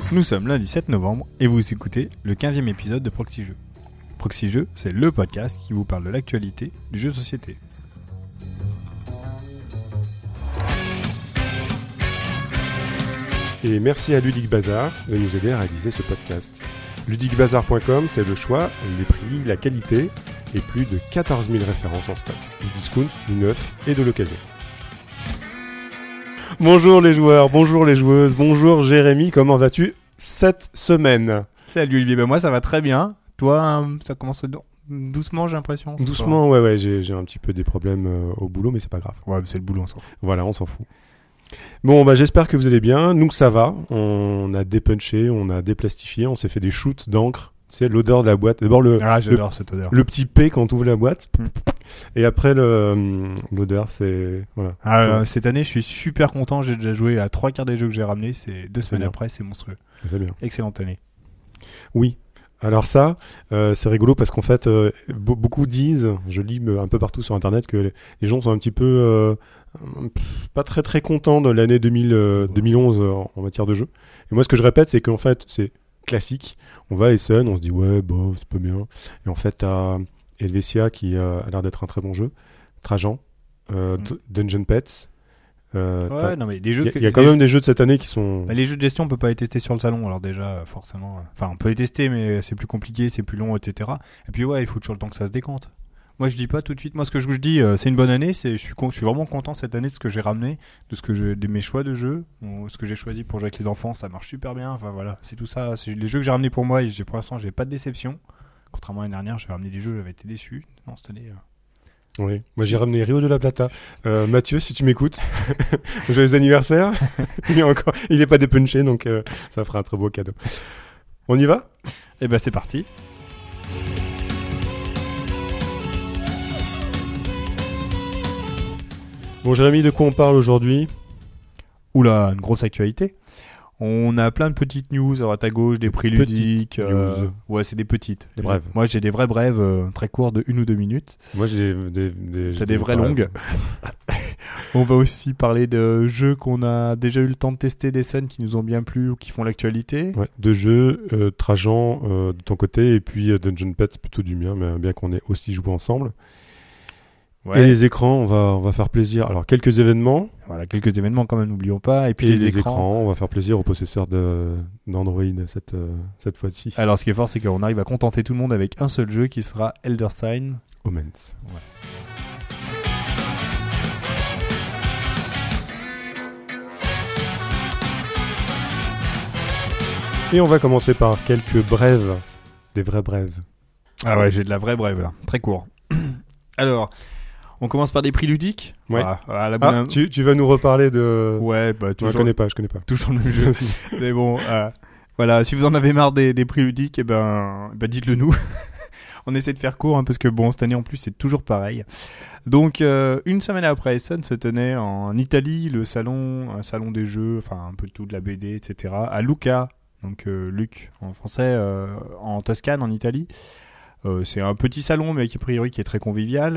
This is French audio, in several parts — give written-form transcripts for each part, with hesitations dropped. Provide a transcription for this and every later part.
Nous sommes lundi 7 novembre et vous écoutez le 15e épisode de Proxy Jeux. Proxy Jeux, c'est le podcast qui vous parle de l'actualité du jeu de société. Et merci à Ludic Bazar de nous aider à réaliser ce podcast. Ludicbazar.com, c'est le choix, les prix, la qualité et plus de 14 000 références en stock. Du discount, du neuf et de l'occasion. Bonjour les joueurs, bonjour les joueuses, bonjour Jérémy, comment vas-tu cette semaine ? Salut Olivier, ben moi ça va très bien. Toi, ça commence doucement, j'ai l'impression. Doucement, ouais, j'ai un petit peu des problèmes au boulot, mais c'est pas grave. Ouais, c'est le boulot, on s'en fout. Voilà, on s'en fout. Bon, bah j'espère que vous allez bien. Nous, ça va. On a dépunché, on a déplastifié, on s'est fait des shoots d'encre. C'est l'odeur de la boîte. D'abord j'adore cette odeur. Le petit P quand tu ouvres la boîte. Et après l'odeur, c'est voilà. Cette année, je suis super content. J'ai déjà joué à 3/4 des jeux que j'ai ramenés. C'est 2 semaines bien. Après, c'est monstrueux. C'est bien. Excellente année. Oui. Alors ça, c'est rigolo parce qu'en fait, beaucoup disent, je lis un peu partout sur Internet, que les gens sont un petit peu pas très très contents de l'année 2011 en matière de jeu. Et moi, ce que je répète, c'est qu'en fait, c'est classique. On va à Essen, on se dit ouais, bon, c'est pas bien. Et en fait, t'as Helvetia qui a l'air d'être un très bon jeu. Trajan, Dungeon Pets. Ouais, non mais des jeux. Il y a quand même des jeux de cette année qui sont. Les jeux de gestion, on peut pas les tester sur le salon, alors déjà, forcément. Enfin, on peut les tester, mais c'est plus compliqué, c'est plus long, etc. Et puis ouais, il faut toujours le temps que ça se décante. Moi, je dis pas tout de suite. Moi, ce que je vous dis, c'est une bonne année. Je suis vraiment content cette année de ce que j'ai ramené, de mes choix de jeux, ce que j'ai choisi pour jouer avec les enfants, ça marche super bien. Enfin voilà, c'est tout ça. C'est les jeux que j'ai ramenés pour moi. Et pour l'instant, j'ai pas de déception. Contrairement à l'année dernière, j'avais ramené des jeux, j'avais été déçu. Non, cette année. Oui, moi j'ai ramené Rio de la Plata. Mathieu, si tu m'écoutes, joyeux anniversaire. Il est pas dépunché, donc ça fera un très beau cadeau. On y va ? Eh ben c'est parti. Bon Jérémy, de quoi on parle aujourd'hui ? Oula, une grosse actualité. On a plein de petites news à droite à gauche, des prix ludiques. Ouais, c'est des petites. Des brèves. Moi, j'ai des vraies brèves très courtes de 1 ou 2 minutes. Moi, j'ai des vraies longues. On va aussi parler de jeux qu'on a déjà eu le temps de tester, des scènes qui nous ont bien plu ou qui font l'actualité. Ouais, de jeux, Trajan de ton côté et puis Dungeon Pets plutôt du mien, mais bien qu'on ait aussi joué ensemble. Ouais. Et les écrans, on va faire plaisir. Alors, quelques événements. Voilà, quelques événements quand même, n'oublions pas. Et puis les écrans, on va faire plaisir aux possesseurs d'Android cette fois-ci. Alors, ce qui est fort, c'est qu'on arrive à contenter tout le monde avec un seul jeu qui sera Elder Sign. Omens. Ouais. Et on va commencer par quelques brèves. Des vraies brèves. Ah ouais, j'ai de la vraie brève là. Très court. Alors... On commence par des prix ludiques. Ouais. Tu vas nous reparler de. Ouais, bah toujours. Je connais pas. Toujours le même jeu. Mais bon, voilà. Si vous en avez marre des prix ludiques, eh ben dites-le nous. On essaie de faire court, parce que bon, cette année en plus c'est toujours pareil. Donc une semaine après Essen se tenait en Italie un salon des jeux, enfin un peu tout de la BD, etc. À Lucca, donc Luc en français, en Toscane, en Italie. C'est un petit salon, mais qui a priori qui est très convivial.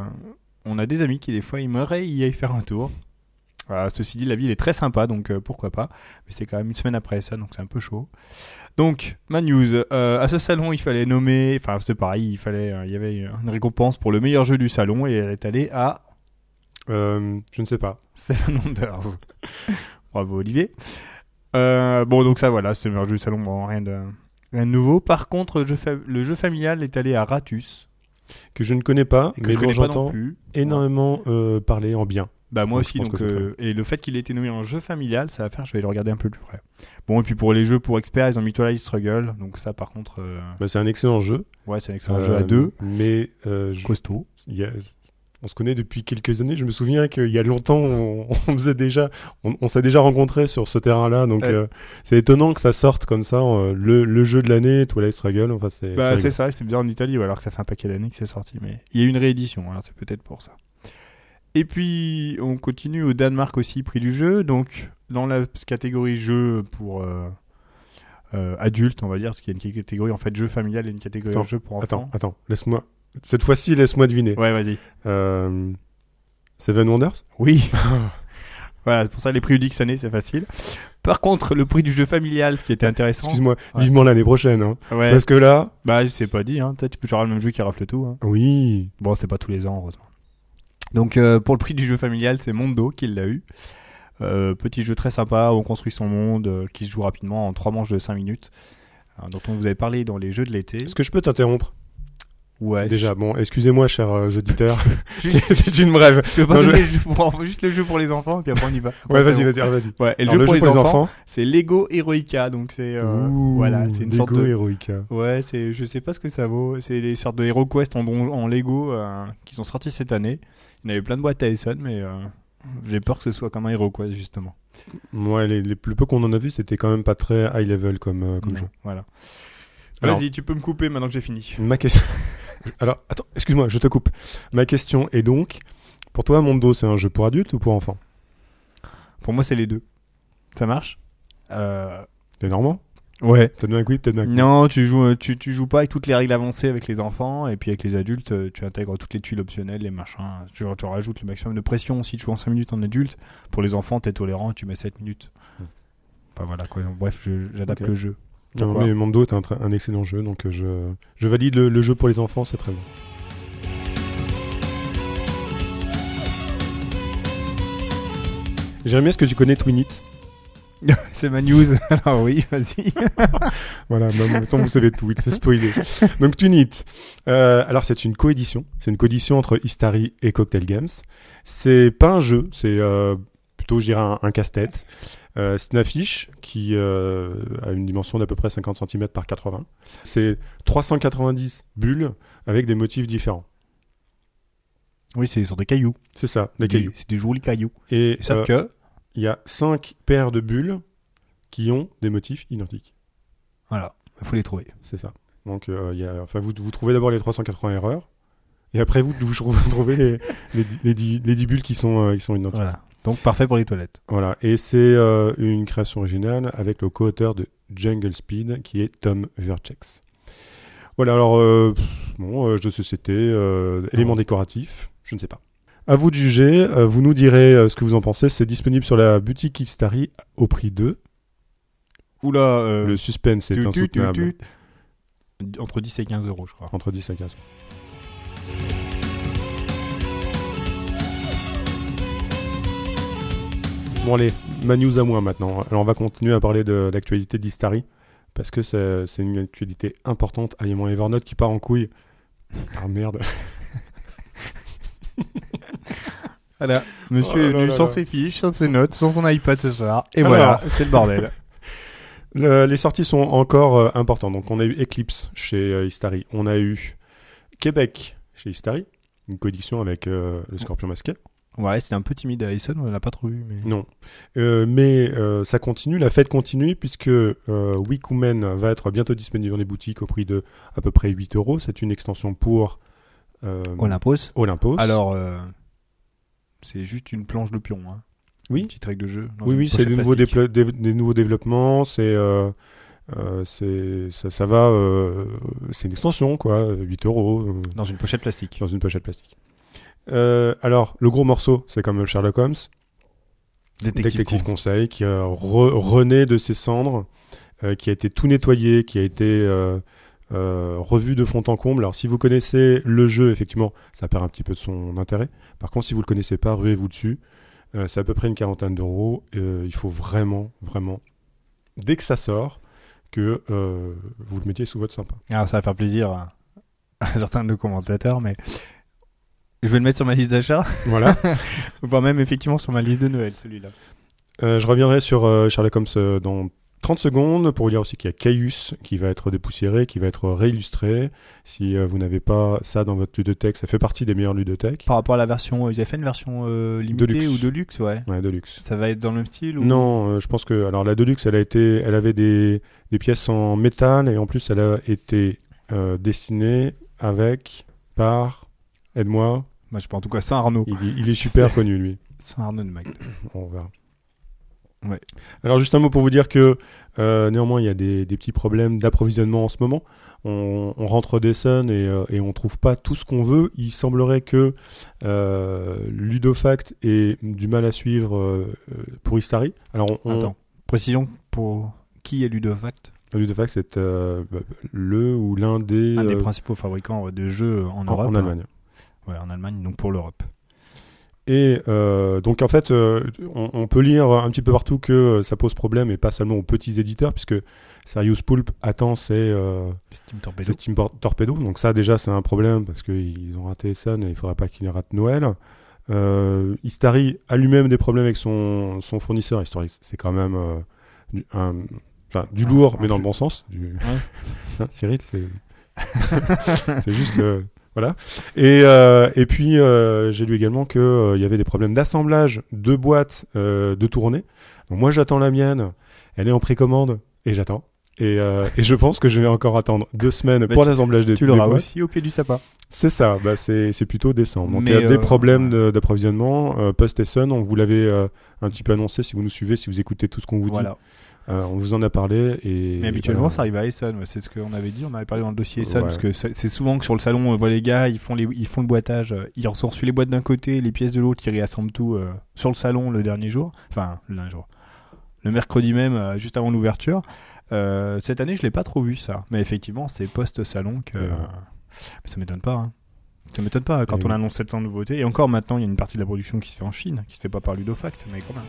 On a des amis qui des fois aimeraient y aller faire un tour. Ceci dit, la ville est très sympa, donc pourquoi pas. Mais c'est quand même une semaine après ça, donc c'est un peu chaud. Donc, ma news. À ce salon, il fallait nommer... Enfin, c'est pareil, il y avait une récompense pour le meilleur jeu du salon, et elle est allée à... je ne sais pas. Seven Wonders. Bravo, Olivier. Bon, donc ça, voilà, c'est le meilleur jeu du salon. Bon, rien de nouveau. Par contre, le jeu familial est allé à Ratus. Que je ne connais pas, et que mais je connais pas j'entends non plus. énormément parler en bien. Bah moi aussi, donc et le fait qu'il ait été nommé en jeu familial, ça va faire, je vais le regarder un peu plus près. Bon, et puis pour les jeux pour experts, ils ont mis Twilight Struggle, donc ça par contre... Bah, c'est un excellent jeu. Ouais, c'est un excellent jeu à deux. Mais... costaud. On se connaît depuis quelques années. Je me souviens qu'il y a longtemps, on s'est déjà rencontrés sur ce terrain-là. Donc, c'est étonnant que ça sorte comme ça, le jeu de l'année, Twilight Struggle. Enfin, c'est ça, c'est bien en Italie, alors que ça fait un paquet d'années que c'est sorti. Mais il y a eu une réédition, alors c'est peut-être pour ça. Et puis, on continue au Danemark aussi, prix du jeu. Donc, dans la catégorie jeu pour adultes, on va dire, parce qu'il y a une catégorie en fait jeu familial et une catégorie jeu pour enfants. Attends, cette fois-ci, laisse-moi deviner. Ouais, vas-y. Seven Wonders ? Oui. Voilà, c'est pour ça les prix ludiques cette année, c'est facile. Par contre, le prix du jeu familial, ce qui était intéressant. Excuse-moi, Ouais. vivement l'année prochaine. Hein. Ouais. Parce que là... Bah, c'est pas dit, hein. Peut-être tu peux toujours avoir le même jeu qui rafle tout. Hein. Oui. Bon, c'est pas tous les ans, heureusement. Donc, pour le prix du jeu familial, c'est Mondo qui l'a eu. Petit jeu très sympa où on construit son monde, qui se joue rapidement en 3 manches de 5 minutes, dont on vous avait parlé dans les jeux de l'été. Est-ce que je peux t'interrompre? Ouais. Déjà, bon, excusez-moi, chers auditeurs. Juste- c'est une brève. Je peux pas Non, donner le jeu juste le jeu pour les enfants, et puis après on y va. Ouais, Bon, vas-y. Ouais, et le Alors, jeu pour les enfants, c'est Lego Heroica, donc c'est Ouh, voilà, c'est une sorte Lego de Heroica. ouais, c'est je sais pas ce que ça vaut, c'est les sortes de HeroQuest en Lego qui sont sortis cette année. Il y en avait plein de boîtes à Essen, mais j'ai peur que ce soit comme un HeroQuest justement. Ouais, les plus peu qu'on en a vu, c'était quand même pas très high level comme Non, jeu. Voilà. Alors- Vas-y, tu peux me couper maintenant que j'ai fini. Ma question. Alors, attends, excuse-moi, je te coupe. Ma question est donc, pour toi, Mondo, c'est un jeu pour adultes ou pour enfants? Pour moi, c'est les deux. Ça marche T'es normand? Ouais. Peut-être bien que oui, peut-être bien que non. Non, tu joues pas avec toutes les règles avancées avec les enfants, et puis avec les adultes, tu intègres toutes les tuiles optionnelles, les machins. Tu rajoutes le maximum de pression. Si tu joues en 5 minutes en adulte, pour les enfants, t'es tolérant, tu mets 7 minutes. Enfin voilà quoi. Donc, bref, j'adapte Ok. le jeu. Non, Pourquoi mais Mondo est un excellent jeu, donc je valide le jeu pour les enfants, c'est très bon. Jérémy, est-ce que tu connais Twinit? C'est ma news. Alors oui, vas-y. Voilà, maintenant vous savez tout, c'est spoilé. Donc Twinit, alors c'est une coédition entre Istari et Cocktail Games. C'est pas un jeu, c'est plutôt je dirais un casse-tête. C'est une affiche qui a une dimension d'à peu près 50 cm par 80. C'est 390 bulles avec des motifs différents. Oui, c'est sur des cailloux. C'est ça, des cailloux. C'est des jolis cailloux. Et Sauf que il y a 5 paires de bulles qui ont des motifs identiques. voilà, il faut les trouver. C'est ça. Donc vous trouvez d'abord les 380 erreurs et après vous trouvez les 10 bulles qui sont identiques. Voilà. Donc parfait pour les toilettes. Voilà, et c'est une création originale avec le co-auteur de Jungle Speed qui est Tom Verchex. Voilà, alors jeu de société, éléments décoratifs, je ne sais pas. À vous de juger, vous nous direz ce que vous en pensez. C'est disponible sur la boutique Istari au prix de... Oula, Le suspense est insoutenable. Entre 10 et 15 euros, je crois. Entre 10 et 15. Bon allez, ma news à moi maintenant. Alors on va continuer à parler de l'actualité d'Istari parce que c'est une actualité importante. Ah, il y a mon Evernote qui part en couille. Ah merde. Voilà, monsieur Oh là est venu là sans là. ses fiches, sans ses notes, sans son iPad ce soir. Et Alors. voilà, c'est le bordel. Les sorties sont encore importantes. Donc on a eu Eclipse chez Istari. On a eu Québec chez Istari. Une coédition avec le Scorpion Masqué. Ouais, c'était un peu timide à Essen, on l'a pas trop vu. Mais... Non. Mais ça continue, la fête continue puisque Wikumen va être bientôt disponible dans les boutiques au prix de à peu près 8 €. C'est une extension pour Olympos. Olympos. Alors, c'est juste une planche de pion. Hein. Oui. Une petite règle de jeu. dans Oui, une oui, c'est pochette des nouveaux, plastique. des nouveaux développements. Ça va. C'est une extension, quoi. 8 €. Dans une pochette plastique. Dans une pochette plastique. Alors, le gros morceau, c'est comme Sherlock Holmes, détective conseil, qui a renaît de ses cendres, qui a été tout nettoyé, qui a été revu de fond en comble. Alors, si vous connaissez le jeu, effectivement, ça perd un petit peu de son intérêt. Par contre, si vous le connaissez pas, ruez-vous dessus. C'est à peu près une quarantaine d'euros. Il faut vraiment, vraiment, dès que ça sort, que vous le mettiez sous votre sympa. Alors, ça va faire plaisir à certains de nos commentateurs, mais je vais le mettre sur ma liste d'achat, Voilà. voire même effectivement sur ma liste de Noël, celui-là. Je reviendrai sur Sherlock Holmes dans 30 secondes pour vous dire aussi qu'il y a Caius qui va être dépoussiéré, qui va être réillustré. Si vous n'avez pas ça dans votre ludothèque, ça fait partie des meilleures ludothèques. Par rapport à la version, ils avaient fait une version limitée Deluxe. ou Deluxe, ouais. Ouais, Deluxe. Ça va être dans le même style ou... Non, je pense que alors la Deluxe, elle avait des pièces en métal et en plus elle a été dessinée par aide-moi. Moi, je pense en tout cas Saint-Arnaud. Il est super connu lui. Saint-Arnaud de Mac. On verra. Ouais. Alors juste un mot pour vous dire que néanmoins il y a des petits problèmes d'approvisionnement en ce moment. On rentre des Sun et on trouve pas tout ce qu'on veut. Il semblerait que Ludofact ait du mal à suivre pour Istari. Alors Attends, précision pour qui est Ludofact? Ludofact c'est le ou l'un des un des principaux fabricants de jeux en Europe. En Allemagne. Ouais, en Allemagne, donc pour l'Europe. Et donc en fait, on peut lire un petit peu partout que ça pose problème, et pas seulement aux petits éditeurs, puisque Serious Poulp attend ses Steam Torpedo. Donc ça déjà c'est un problème, parce qu'ils ont raté Sun et il ne faudra pas qu'ils ratent Noël. Istari a lui-même des problèmes avec son fournisseur. Istari, c'est quand même du lourd, mais dans le bon sens. Hein, Cyril, c'est juste... Voilà. Et puis j'ai lu également que il y avait des problèmes d'assemblage de boîtes de tournée. Donc moi j'attends la mienne, elle est en précommande et j'attends. Et je pense que je vais encore attendre 2 semaines pour l'assemblage des boîtes. Tu l'auras aussi au pied du sapin. C'est ça, c'est plutôt décembre. Donc il y a des problèmes d'approvisionnement. Post et Sun, on vous l'avait un petit peu annoncé si vous nous suivez, si vous écoutez tout ce qu'on vous dit. On vous en a parlé. Mais habituellement, ça arrive à Essen. C'est ce qu'on avait dit. On avait parlé dans le dossier Essen. Parce que c'est souvent que sur le salon, on voit les gars, ils font le boitage. Ils ont reçu les boîtes d'un côté, les pièces de l'autre, ils réassemblent tout sur le salon le dernier jour. Enfin, le dernier jour. Le mercredi même, juste avant l'ouverture. Cette année, je l'ai pas trop vu ça. Mais effectivement, c'est post-salon que... ça m'étonne pas. Hein. Ça m'étonne pas quand on annonce 700 nouveautés. Et encore maintenant, il y a une partie de la production qui se fait en Chine, qui se fait pas par Ludofact, mais quand même.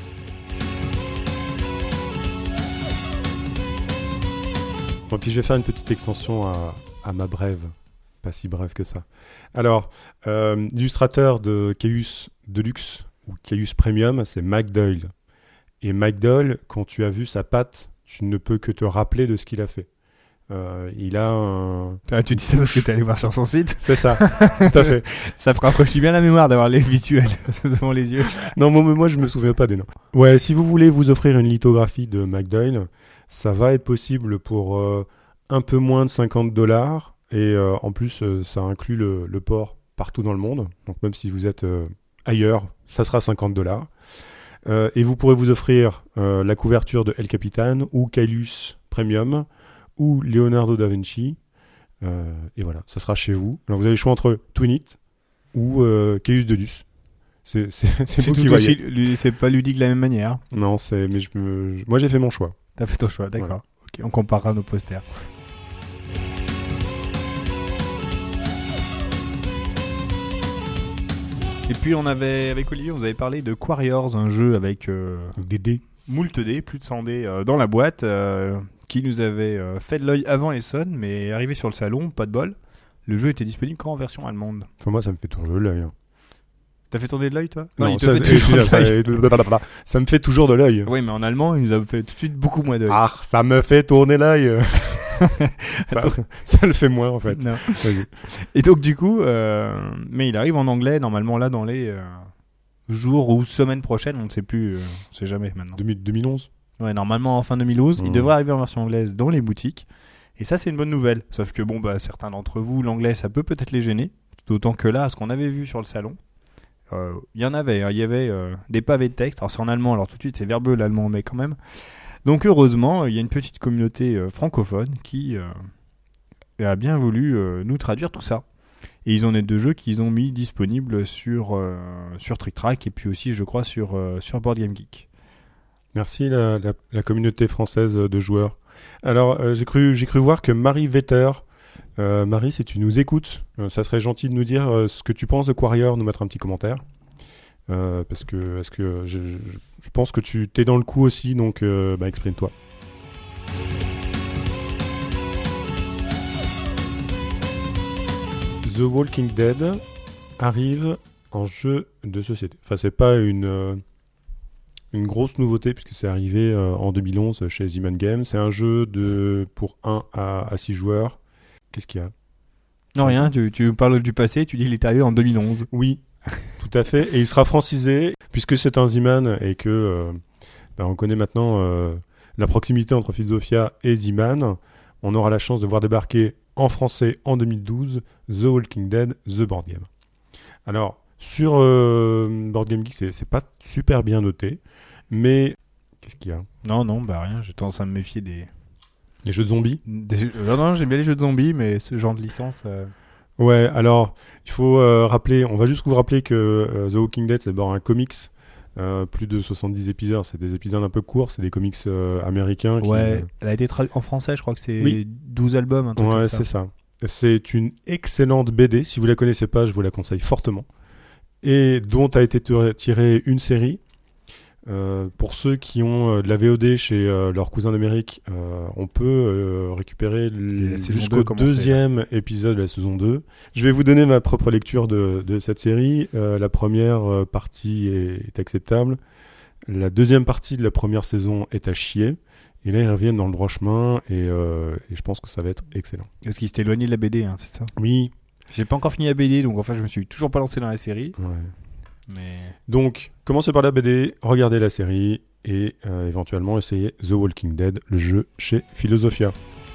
Bon, puis je vais faire une petite extension à ma brève, pas si brève que ça. Alors, l'illustrateur de Chaos Deluxe ou Chaos Premium, c'est Mike Doyle. Et Mike Doyle, quand tu as vu sa patte, tu ne peux que te rappeler de ce qu'il a fait. Il a un... tu dis ça parce que t'es allé voir sur son site. C'est ça, tout à fait. Ça rafraîchit bien la mémoire d'avoir les visuels devant les yeux. Non, moi je me souviens pas des noms. Ouais, si vous voulez vous offrir une lithographie de Mike Doyle, ça va être possible pour un peu moins de $50. Et en plus, ça inclut le port partout dans le monde. Donc même si vous êtes ailleurs, ça sera $50. Et vous pourrez vous offrir la couverture de El Capitan ou Kailus Premium ou Leonardo da Vinci. Et voilà, ça sera chez vous. Alors vous avez le choix entre Twinit ou Chaos Deluxe. C'est vous qui voyez. C'est pas ludique de la même manière. Non, moi j'ai fait mon choix. T'as fait ton choix, d'accord. Voilà. Ok, on comparera nos posters. Et puis on avait, avec Olivier, on vous avait parlé de Quarriors, un jeu avec des dés. Moult dés, plus de 100 dés dans la boîte, qui nous avait fait de l'œil avant Essen, mais arrivé sur le salon, pas de bol. Le jeu était disponible qu'en version allemande. Enfin, moi ça me fait toujours de l'œil. Hein. T'as fait tourner de l'œil, toi? Non, ça me fait toujours de l'œil. Oui, mais en allemand, il nous a fait tout de suite beaucoup moins d'œil. Ah, ça me fait tourner l'œil. ça le fait moins, en fait. Non. Et donc, du coup, mais il arrive en anglais, normalement, là, dans les jours ou semaines prochaines, on ne sait plus, on ne sait jamais maintenant. 2011 ? Ouais, normalement, en fin 2011, il devrait arriver en version anglaise dans les boutiques. Et ça, c'est une bonne nouvelle. Sauf que, certains d'entre vous, l'anglais, ça peut peut-être les gêner. D'autant que là, ce qu'on avait vu sur le salon, il y en avait, il y avait des pavés de texte. Alors c'est en allemand, alors tout de suite c'est verbeux l'allemand, mais quand même. Donc heureusement, il y a une petite communauté francophone qui a bien voulu nous traduire tout ça. Et ils ont des 2 jeux qu'ils ont mis disponibles sur Trick Track et puis aussi, je crois, sur Board Game Geek. Merci la communauté française de joueurs. Alors j'ai cru voir que Marie Vetter. Marie, si tu nous écoutes, ça serait gentil de nous dire ce que tu penses de Quarrior, nous mettre un petit commentaire. Parce que je pense que tu t'es dans le coup aussi, donc exprime-toi. The Walking Dead arrive en jeu de société. Enfin, c'est pas une grosse nouveauté puisque c'est arrivé en 2011 chez Zeman Games. C'est un jeu pour 1 à 6 joueurs. Qu'est-ce qu'il y a ? Non, rien, tu parles du passé, tu dis qu'il est arrivé en 2011. Oui, tout à fait. Et il sera francisé, puisque c'est un Z-Man et que on connaît maintenant la proximité entre Philosophia et Z-Man. On aura la chance de voir débarquer en français en 2012 The Walking Dead, The Board Game. Alors, sur Board Game Geek, c'est pas super bien noté, mais Qu'est-ce qu'il y a? Non, bah rien, j'ai tendance à me méfier des... Les jeux de zombies? Non, j'aime bien les jeux de zombies, mais ce genre de licence... Ouais, alors, il faut rappeler, on va juste vous rappeler que The Walking Dead, c'est d'abord un comics, plus de 70 épisodes, c'est des épisodes un peu courts, c'est des comics américains. Ouais, elle a été traduite en français, je crois que c'est 12 albums, un truc ouais, comme ça. c'est ça. C'est une excellente BD, si vous la connaissez pas, je vous la conseille fortement, et dont a été tirée une série. Pour ceux qui ont de la VOD chez leurs cousins d'Amérique, on peut récupérer jusqu'au deuxième épisode de la saison 2. Je vais vous donner ma propre lecture de cette série. La première partie est acceptable. La deuxième partie de la première saison est à chier. Et là, ils reviennent dans le droit chemin et je pense que ça va être excellent. Parce qu'ils s'étaient éloignés de la BD, hein, c'est ça? Oui. J'ai pas encore fini la BD, donc en fait, je me suis toujours pas lancé dans la série. Ouais. Mais... Donc, commencez par la BD, regardez la série et éventuellement essayez The Walking Dead, le jeu chez Philosophia.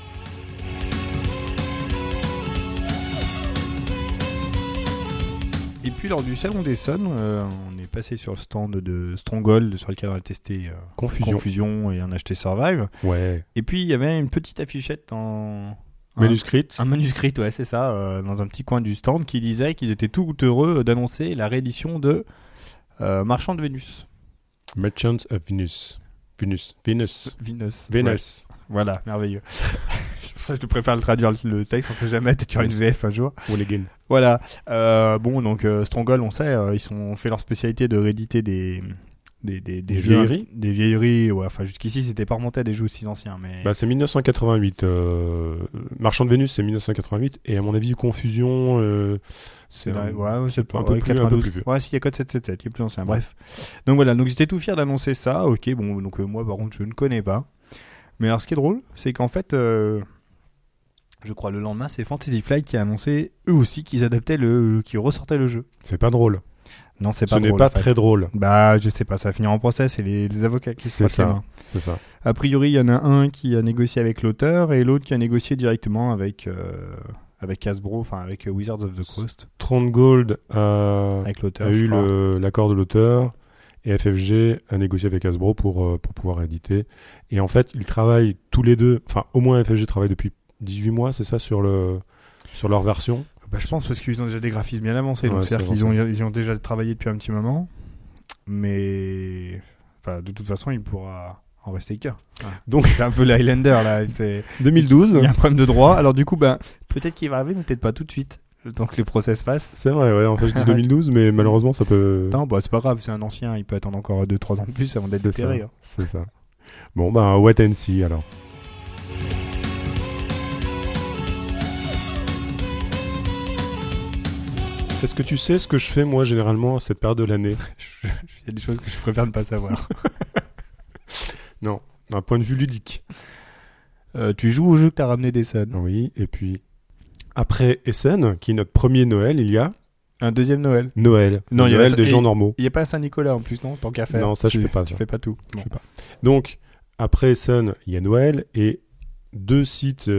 Et puis lors du Salon des Sons, on est passé sur le stand de Stronghold sur lequel on a testé Confusion et on a acheté Survive. Ouais. Et puis il y avait une petite affichette en... Manuscrite. Un manuscrit, ouais, c'est ça, dans un petit coin du stand qui disait qu'ils étaient tout heureux d'annoncer la réédition de Marchand de Vénus. Merchants of Venus. Venus. Voilà, merveilleux. C'est pour ça que je te préfère le traduire le texte, on sait jamais, peut-être qu'il y aura une VF un jour. Voilà. Bon, donc Stronghold, on sait, ils ont fait leur spécialité de rééditer des vieilleries. Des vieilleries, ouais. Enfin, jusqu'ici, c'était pas remonté à des jeux aussi anciens, mais... Bah, c'est 1988. Marchand de Vénus, c'est 1988. Et à mon avis, Confusion, c'est c'est pas un peu plus vieux. Ouais, s'il y a code 777, qui est plus ancien. Bref. Donc voilà, donc j'étais tout fier d'annoncer ça. Ok, bon, donc moi, par contre, je ne connais pas. Mais alors, ce qui est drôle, c'est qu'en fait, je crois le lendemain, c'est Fantasy Flight qui a annoncé, eux aussi, qu'ils ressortaient le jeu. C'est pas drôle. Non, c'est pas drôle. Ce n'est pas très drôle. Bah, je sais pas, ça va finir en procès, c'est les avocats qui se c'est ça. A priori, il y en a un qui a négocié avec l'auteur et l'autre qui a négocié directement avec Hasbro, enfin avec Wizards of the Coast. Stronghold avec l'auteur, a eu l'accord de l'auteur et FFG a négocié avec Hasbro pour pouvoir éditer. Et en fait, ils travaillent tous les deux, enfin au moins FFG travaille depuis 18 mois, c'est ça, sur leur version. Bah, je pense parce qu'ils ont déjà des graphismes bien avancés, donc c'est-à-dire qu'ils ont déjà travaillé depuis un petit moment, mais enfin, de toute façon, il pourra en rester qu'un. Ouais. Donc c'est un peu l'Highlander là. C'est 2012. Il y a un problème de droit. Alors du coup, peut-être qu'il va arriver, mais peut-être pas tout de suite. Le temps que les procès se fassent. C'est vrai, ouais. En fait, je dis 2012, mais malheureusement, ça peut. Non, c'est pas grave. C'est un ancien. Il peut attendre encore 2-3 ans de plus avant d'être déterré. Hein. C'est ça. Bon, wait and see alors. Est-ce que tu sais ce que je fais, moi, généralement, à cette période de l'année? Il y a des choses que je préfère ne pas savoir. Non, d'un point de vue ludique. Tu joues au jeu que t'as ramené d'Essen. Oui, et puis, après Essen, qui est notre premier Noël, il y a... Un deuxième Noël. Noël des gens normaux. Il n'y a pas le Saint-Nicolas en plus, non? Tant qu'à faire. Non, ça, je fais pas. Tu fais pas tout. Bon. Je fais pas. Donc, après Essen, il y a Noël, et les deux sites,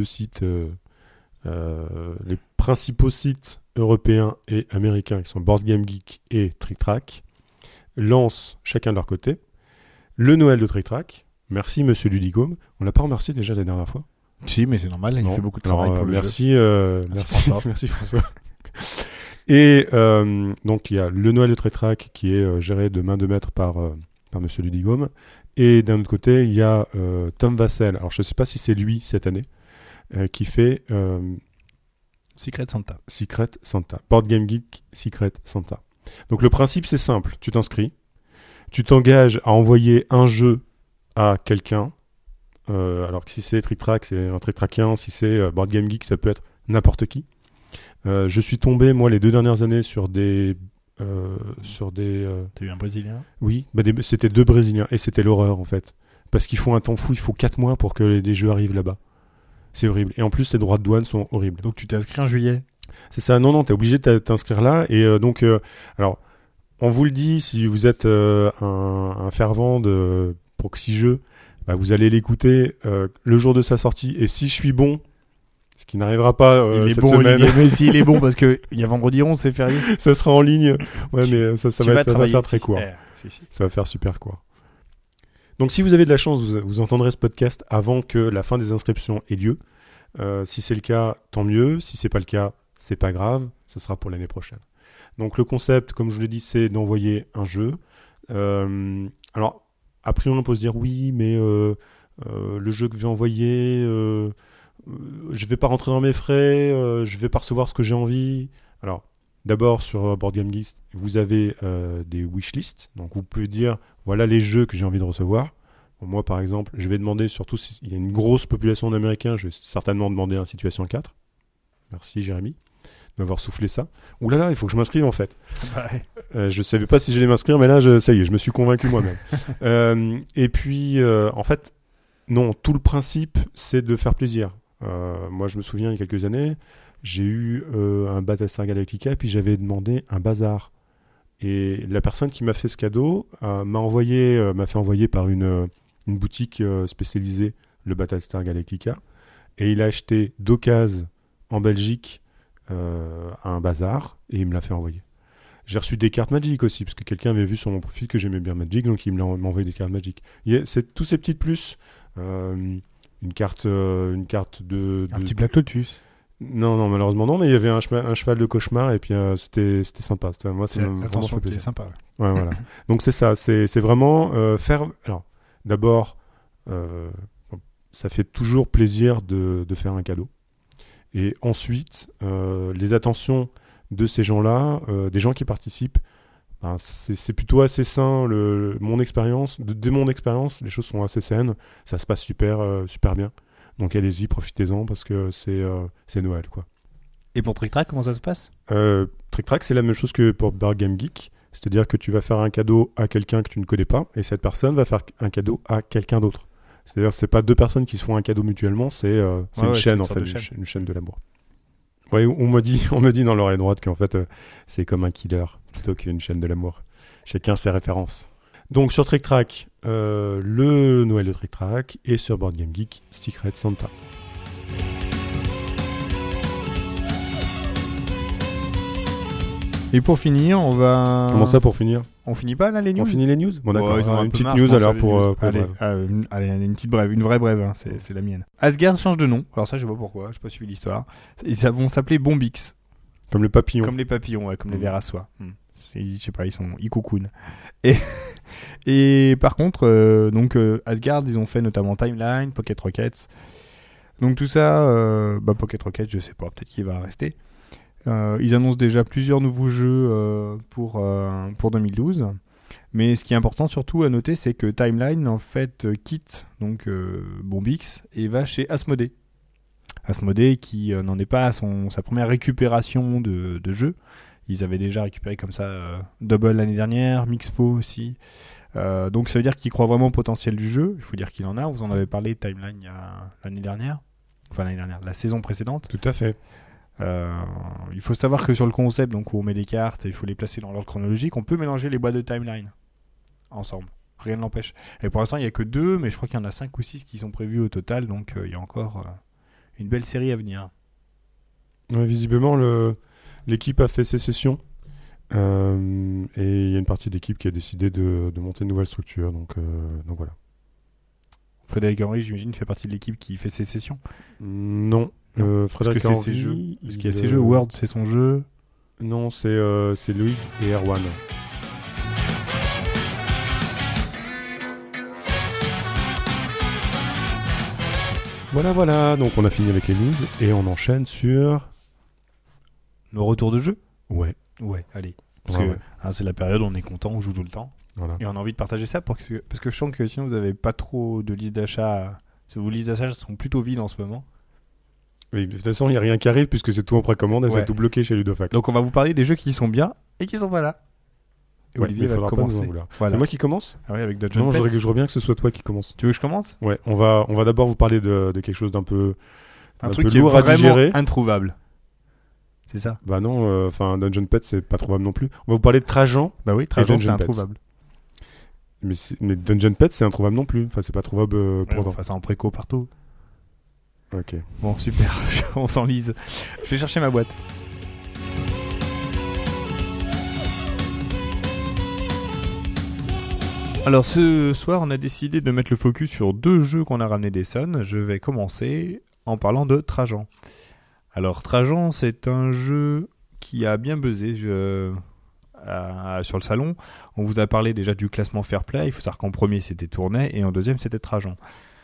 les principaux sites européens et américains, qui sont Board Game Geek et Trick Track, lancent chacun de leur côté le Noël de Trick Track. Merci Monsieur Ludigome. On l'a pas remercié déjà la dernière fois? Si, mais c'est normal, il fait beaucoup de travail pour le merci, jeu. Merci François. Et donc il y a le Noël de Trick Track qui est géré de main de maître par Monsieur Ludigome. Et d'un autre côté, il y a Tom Vassell. Alors je ne sais pas si c'est lui cette année qui fait Secret Santa. Board Game Geek Secret Santa. Donc le principe c'est simple, tu t'inscris, tu t'engages à envoyer un jeu à quelqu'un. Alors que si c'est Trick Track, c'est un Trick Trackien, si c'est Board Game Geek, ça peut être n'importe qui. Je suis tombé moi les 2 dernières années sur des T'as eu un Brésilien? Oui, c'était 2 Brésiliens et c'était l'horreur en fait. Parce qu'ils font un temps fou, il faut 4 mois pour que les jeux arrivent là-bas. C'est horrible. Et en plus, tes droits de douane sont horribles. Donc, tu t'es inscrit en juillet? C'est ça. Non, t'es obligé de t'inscrire là. Et donc, alors, on vous le dit, si vous êtes un fervent de proxy jeu, vous allez l'écouter le jour de sa sortie. Et si je suis bon, ce qui n'arrivera pas cette semaine. Mais s'il est bon, parce qu'il y a vendredi 11, c'est férié. Ça sera en ligne. Ouais, mais ça va faire très court. Si. Ça va faire super court. Donc si vous avez de la chance, vous entendrez ce podcast avant que la fin des inscriptions ait lieu. Si c'est le cas, tant mieux. Si c'est pas le cas, c'est pas grave. Ça sera pour l'année prochaine. Donc le concept, comme je vous l'ai dit, c'est d'envoyer un jeu. Alors, a priori, on peut se dire oui, mais le jeu que je vais envoyer, je vais pas rentrer dans mes frais, je vais pas recevoir ce que j'ai envie. Alors, d'abord sur Board Game Geek, vous avez des wishlists. Donc vous pouvez dire voilà les jeux que j'ai envie de recevoir. Bon, moi, par exemple, je vais demander, surtout s'il y a une grosse population d'Américains, je vais certainement demander un Situation 4. Merci Jérémy de m'avoir soufflé ça. Ouh là là, il faut que je m'inscrive en fait. Ouais. Je savais pas si j'allais m'inscrire, mais là, ça y est, je me suis convaincu moi-même. Et puis, en fait, non, tout le principe, c'est de faire plaisir. Moi, je me souviens, il y a quelques années, j'ai eu un Battlestar Galactica, puis j'avais demandé un bazar. Et la personne qui m'a fait ce cadeau m'a fait envoyer par une boutique spécialisée le Battlestar Galactica. Et il a acheté d'occasion en Belgique un bazar, et il me l'a fait envoyer. J'ai reçu des cartes Magic aussi, parce que quelqu'un avait vu sur mon profil que j'aimais bien Magic, donc il m'a envoyé des cartes Magic. C'est tous ces petits plus. Une carte de... Un petit Black Lotus. Non, malheureusement non, mais il y avait un cheval de cauchemar, et puis c'était sympa. Attention, c'est sympa. Ouais, voilà. Donc c'est ça, c'est vraiment faire... Alors, d'abord, ça fait toujours plaisir de faire un cadeau. Et ensuite, les attentions de ces gens-là, des gens qui participent, ben, c'est plutôt assez sain. Mon expérience, dès mon expérience, les choses sont assez saines. Ça se passe super bien. Donc allez-y, profitez-en parce que c'est Noël, quoi. Et pour Trick Track, comment ça se passe ? Trick Track, c'est la même chose que pour Board Game Geek. C'est-à-dire que tu vas faire un cadeau à quelqu'un que tu ne connais pas, et cette personne va faire un cadeau à quelqu'un d'autre. C'est-à-dire que c'est pas deux personnes qui se font un cadeau mutuellement, c'est une chaîne, en fait, une chaîne de l'amour. Ouais, on me dit dans l'oreille droite qu'en fait, c'est comme un killer plutôt qu'une chaîne de l'amour. Chacun ses références. Donc sur Trick Track, le Noël de Trick Track, et sur Board Game Geek, Secret Santa. Et pour finir, on va... Comment ça pour finir ? On finit pas là les news ? On finit les news ? Bon d'accord, ils ont une petite news alors pour allez, une petite brève, une vraie brève, hein, c'est la mienne. Asgard change de nom, alors ça je sais pas pourquoi, j'ai pas suivi l'histoire. Ils vont s'appeler Bombix. Comme les papillons. Comme les papillons, ouais, comme les vers à soie. Je sais pas, ils cocoonent. Et par contre, Asgard, ils ont fait notamment Timeline, Pocket Rockets. Donc tout ça, Pocket Rockets, je sais pas, peut-être qu'il va rester. Ils annoncent déjà plusieurs nouveaux jeux pour 2012. Mais ce qui est important surtout à noter, c'est que Timeline en fait quitte donc Bombix et va chez Asmodée. Asmodée qui n'en est pas à sa première récupération de jeux. Ils avaient déjà récupéré comme ça Double l'année dernière, Mixpo aussi. Donc ça veut dire qu'ils croient vraiment au potentiel du jeu. Il faut dire qu'il en a. Vous en avez parlé de Timeline l'année dernière. Enfin l'année dernière, la saison précédente. Tout à fait. Il faut savoir que sur le concept, donc où on met des cartes, il faut les placer dans l'ordre chronologique, on peut mélanger les boîtes de Timeline ensemble, rien ne l'empêche. Et pour l'instant il n'y a que 2, mais je crois qu'il y en a 5 ou 6 qui sont prévus au total, donc il y a encore une belle série à venir. Ouais, visiblement l'équipe a fait sécession, et il y a une partie de l'équipe qui a décidé de monter une nouvelle structure, donc voilà. Frédéric Henry, j'imagine, fait partie de l'équipe qui fait sécession. Non. Frédéric Parce qu'il y a ses jeux, Word c'est son jeu. Non, c'est Loïc et Erwan. Voilà, donc on a fini avec les news et on enchaîne sur nos retours de jeu. Ouais, allez. Parce que c'est la période où on est content, on joue tout le temps. Voilà. Et on a envie de partager ça parce que je sens que sinon vous n'avez pas trop de listes d'achat. Vos listes d'achat sont plutôt vides en ce moment. Oui, de toute façon, il n'y a rien qui arrive puisque c'est tout en précommande et c'est tout bloqué chez Ludofac. Donc on va vous parler des jeux qui sont bien et qui sont pas là. Et Olivier va commencer. Voilà. C'est moi qui commence ? Ah oui, avec Dungeon Non, Pets. je voudrais bien que ce soit toi qui commence. Tu veux que je commence ? Ouais, on va d'abord vous parler de quelque chose d'un peu un truc qui est vraiment introuvable. C'est ça ? Bah non, Dungeon Pets c'est pas trouvable non plus. On va vous parler de Trajan. Bah oui, Trajan c'est introuvable. Mais Dungeon Pets c'est introuvable non plus. Enfin, c'est pas trouvable pour autant. Enfin, c'est en préco partout. Ok. Bon, super. On s'enlise. Je vais chercher ma boîte. Alors ce soir, on a décidé de mettre le focus sur 2 jeux qu'on a ramenés d'Essonne. Je vais commencer en parlant de Trajan. Alors Trajan, c'est un jeu qui a bien buzzé sur le salon. On vous a parlé déjà du classement Fair Play. Il faut savoir qu'en premier c'était Tournai et en deuxième c'était Trajan.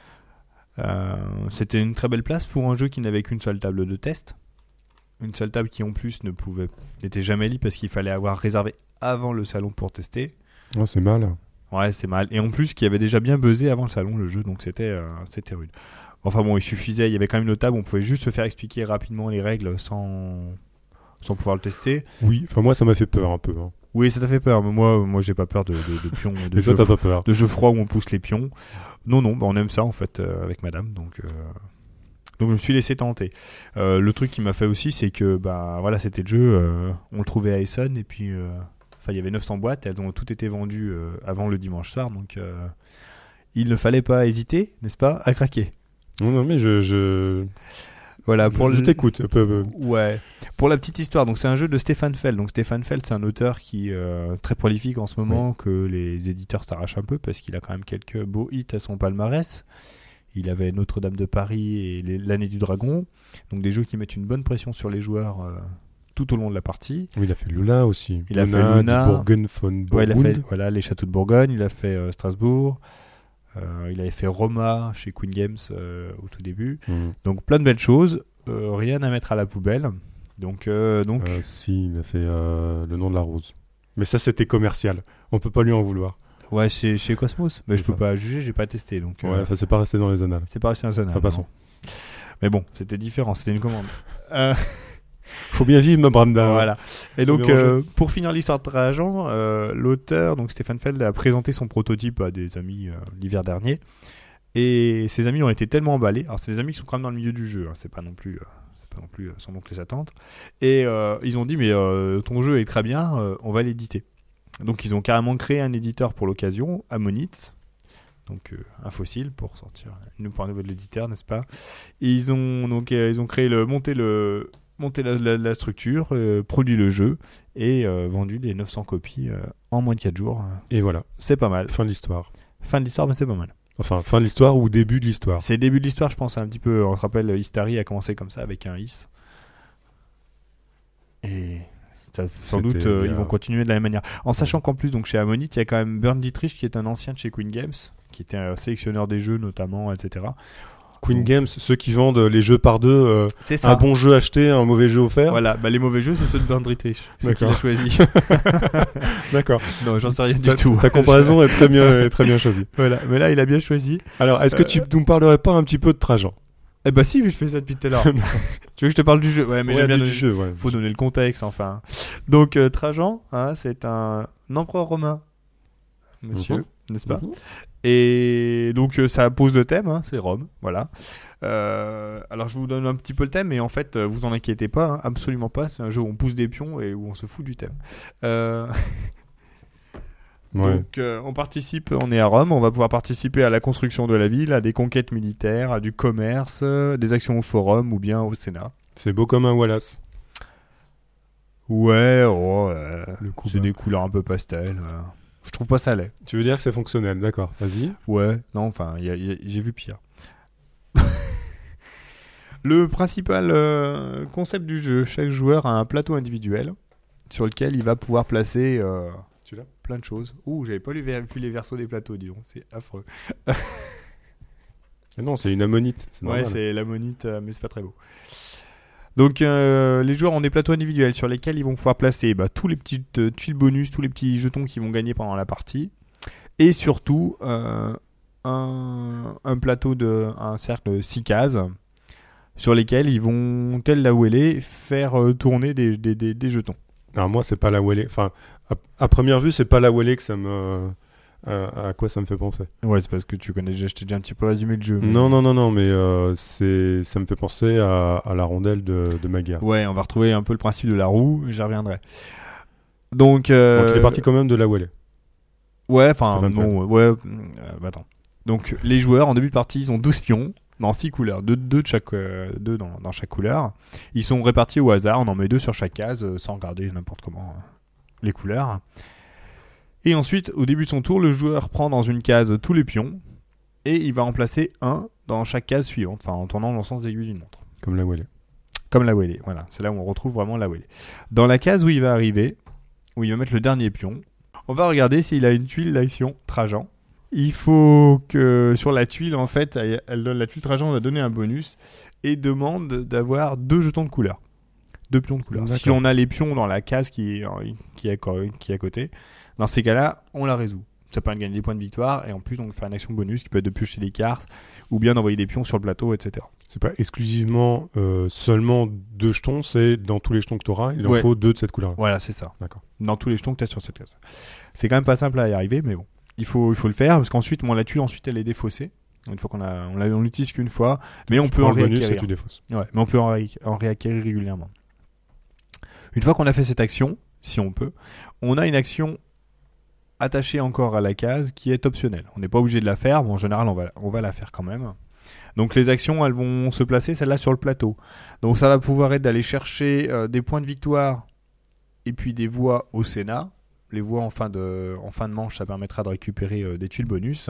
C'était une très belle place pour un jeu qui n'avait qu'une seule table de test. Une seule table qui en plus n'était jamais libre parce qu'il fallait avoir réservé avant le salon pour tester. Oh, c'est mal. Ouais, c'est mal. Et en plus, qui avait déjà bien buzzé avant le salon, le jeu, donc c'était rude. Enfin bon, il suffisait, il y avait quand même une table, on pouvait juste se faire expliquer rapidement les règles sans pouvoir le tester. Oui, enfin moi ça m'a fait peur un peu. Hein. Oui, ça t'a fait peur, mais moi j'ai pas peur de pions, Mais toi t'as pas peur. de jeux froids où on pousse les pions. Non, on aime ça en fait avec madame, donc je me suis laissé tenter. Le truc qui m'a fait aussi, c'est que voilà, c'était le jeu, on le trouvait à Essonne et puis il y avait 900 boîtes, elles ont toutes été vendues avant le dimanche soir, donc il ne fallait pas hésiter, n'est-ce pas, à craquer. Non, mais Voilà, je t'écoute. Ouais. Pour la petite histoire, donc c'est un jeu de Stéphane Feld. Donc Stéphane Feld, c'est un auteur qui est très prolifique en ce moment, oui. Que les éditeurs s'arrachent un peu parce qu'il a quand même quelques beaux hits à son palmarès. Il avait Notre-Dame de Paris et l'Année du Dragon, donc des jeux qui mettent une bonne pression sur les joueurs tout au long de la partie. Oui, il a fait Luna aussi. Il a fait Luna, Bourgogne von Burgund. Ouais, il a fait les châteaux de Bourgogne. Il a fait Strasbourg. Il avait fait Roma chez Queen Games au tout début. Donc plein de belles choses. Rien à mettre à la poubelle. Donc si, il a fait Le Nom de la Rose. Mais ça, c'était commercial. On peut pas lui en vouloir. Ouais, chez Cosmos. Mais je peux pas juger, j'ai pas testé. Donc, ouais, c'est pas resté dans les annales. C'est pas resté dans les annales. Passons. Mais bon, c'était différent, c'était une commande. Faut bien vivre, ma Bramda. Voilà. Et donc, pour finir l'histoire de Trajan, l'auteur, donc Stéphane Feld, a présenté son prototype à des amis l'hiver dernier. Et ses amis ont été tellement emballés. Alors, c'est des amis qui sont quand même dans le milieu du jeu. Hein, c'est pas non plus sans donc les attentes. Et ils ont dit, mais ton jeu est très bien, on va l'éditer. Donc, ils ont carrément créé un éditeur pour l'occasion, Ammonite. Donc un fossile pour sortir pour un nouvel éditeur, n'est-ce pas? Et ils ont créé monté la structure, produit le jeu et vendu les 900 copies en moins de 4 jours. Et voilà. C'est pas mal. Fin de l'histoire. Fin de l'histoire, mais c'est pas mal. Enfin, fin de l'histoire ou début de l'histoire. C'est le début de l'histoire, je pense, un petit peu. On se rappelle, Histari a commencé comme ça, avec un is. Et ça, sans doute, ils vont continuer de la même manière. En sachant qu'en plus, donc, chez Ammonite, il y a quand même Bernd Dietrich, qui est un ancien de chez Queen Games, qui était un sélectionneur des jeux, notamment, etc. Queen Games, ceux qui vendent les jeux par deux, un bon jeu acheté, un mauvais jeu offert. Voilà, les mauvais jeux, c'est ceux de Bernd Dietrich. C'est qu'il a choisi. D'accord. Non, j'en sais rien du tout. Ta comparaison est très bien choisie. Voilà, mais là, il a bien choisi. Alors, est-ce que tu nous parlerais pas un petit peu de Trajan? Eh bah si, mais je fais ça depuis tout à l'heure. Tu veux que je te parle du jeu? Ouais, mais j'aime bien du jeu. Ouais. Faut donner le contexte, enfin. Donc Trajan, c'est un empereur romain, monsieur, n'est-ce pas? Et donc ça pose le thème, c'est Rome, voilà. Alors je vous donne un petit peu le thème, mais en fait, vous en inquiétez pas, absolument pas. C'est un jeu où on pousse des pions et où on se fout du thème. Ouais. Donc on est à Rome, on va pouvoir participer à la construction de la ville, à des conquêtes militaires, à du commerce, des actions au forum ou bien au Sénat. C'est beau comme un Wallace. Ouais, c'est des couleurs un peu pastel. Je trouve pas ça laid. Tu veux dire que c'est fonctionnel, d'accord, vas-y. Ouais, non, enfin, j'ai vu pire. Le principal concept du jeu, chaque joueur a un plateau individuel sur lequel il va pouvoir placer... plein de choses. Ouh, j'avais pas vu les versos des plateaux, dis donc, c'est affreux. Non, c'est une ammonite. C'est normal. Ouais, c'est l'ammonite, mais c'est pas très beau. Donc, les joueurs ont des plateaux individuels sur lesquels ils vont pouvoir placer tous les petites tuiles bonus, tous les petits jetons qu'ils vont gagner pendant la partie. Et surtout, un plateau un cercle de 6 cases sur lesquels ils vont, tel la Wellé, faire tourner des jetons. Alors moi, c'est pas la Wellé. Enfin, à première vue, c'est pas la Wellé que ça me... à quoi ça me fait penser. Ouais, c'est parce que tu connais déjà, je t'ai déjà un petit peu résumé le jeu. Mais... Non, mais ça me fait penser à la rondelle de Magyar. Ouais, on va retrouver un peu le principe de la roue, j'y reviendrai. Donc il est parti quand même de la Wellé. Ouais, enfin, bon, ouais, attends. Donc les joueurs, en début de partie, ils ont 12 pions dans 6 couleurs, deux de chaque, deux dans chaque couleur. Ils sont répartis au hasard, on en met 2 sur chaque case, sans regarder n'importe comment les couleurs. Et ensuite, au début de son tour, le joueur prend dans une case tous les pions et il va en placer un dans chaque case suivante, enfin en tournant dans le sens aiguille d'une montre. Comme la Welle. Comme la Welle, voilà. C'est là où on retrouve vraiment la Welle. Dans la case où il va arriver, où il va mettre le dernier pion, on va regarder s'il a une tuile d'action Trajan. Il faut que sur la tuile, en fait, la tuile Trajan va donner un bonus et demande d'avoir 2 jetons de couleur. 2 pions de couleur. D'accord. Si on a les pions dans la case qui est à côté, dans ces cas-là, on la résout. Ça permet de gagner des points de victoire et en plus, on fait une action bonus qui peut être de piocher des cartes ou bien d'envoyer des pions sur le plateau, etc. C'est pas exclusivement seulement 2 jetons, c'est dans tous les jetons que tu auras, il en faut 2 de cette couleur. Voilà, c'est ça. D'accord. Dans tous les jetons que tu as sur cette case. C'est quand même pas simple à y arriver, mais bon. Il faut le faire parce qu'ensuite, la tuile, ensuite, elle est défaussée. Une fois on l'utilise qu'une fois, mais on peut en réacquérir. Tu défausses. Ouais, mais on peut en réacquérir régulièrement. Une fois qu'on a fait cette action, si on peut, on a une action attachée encore à la case qui est optionnelle. On n'est pas obligé de la faire, mais en général, on va la faire quand même. Donc les actions, elles vont se placer celle-là sur le plateau. Donc ça va pouvoir être d'aller chercher des points de victoire et puis des voix au Sénat. Les voix en fin de manche, ça permettra de récupérer des tuiles bonus.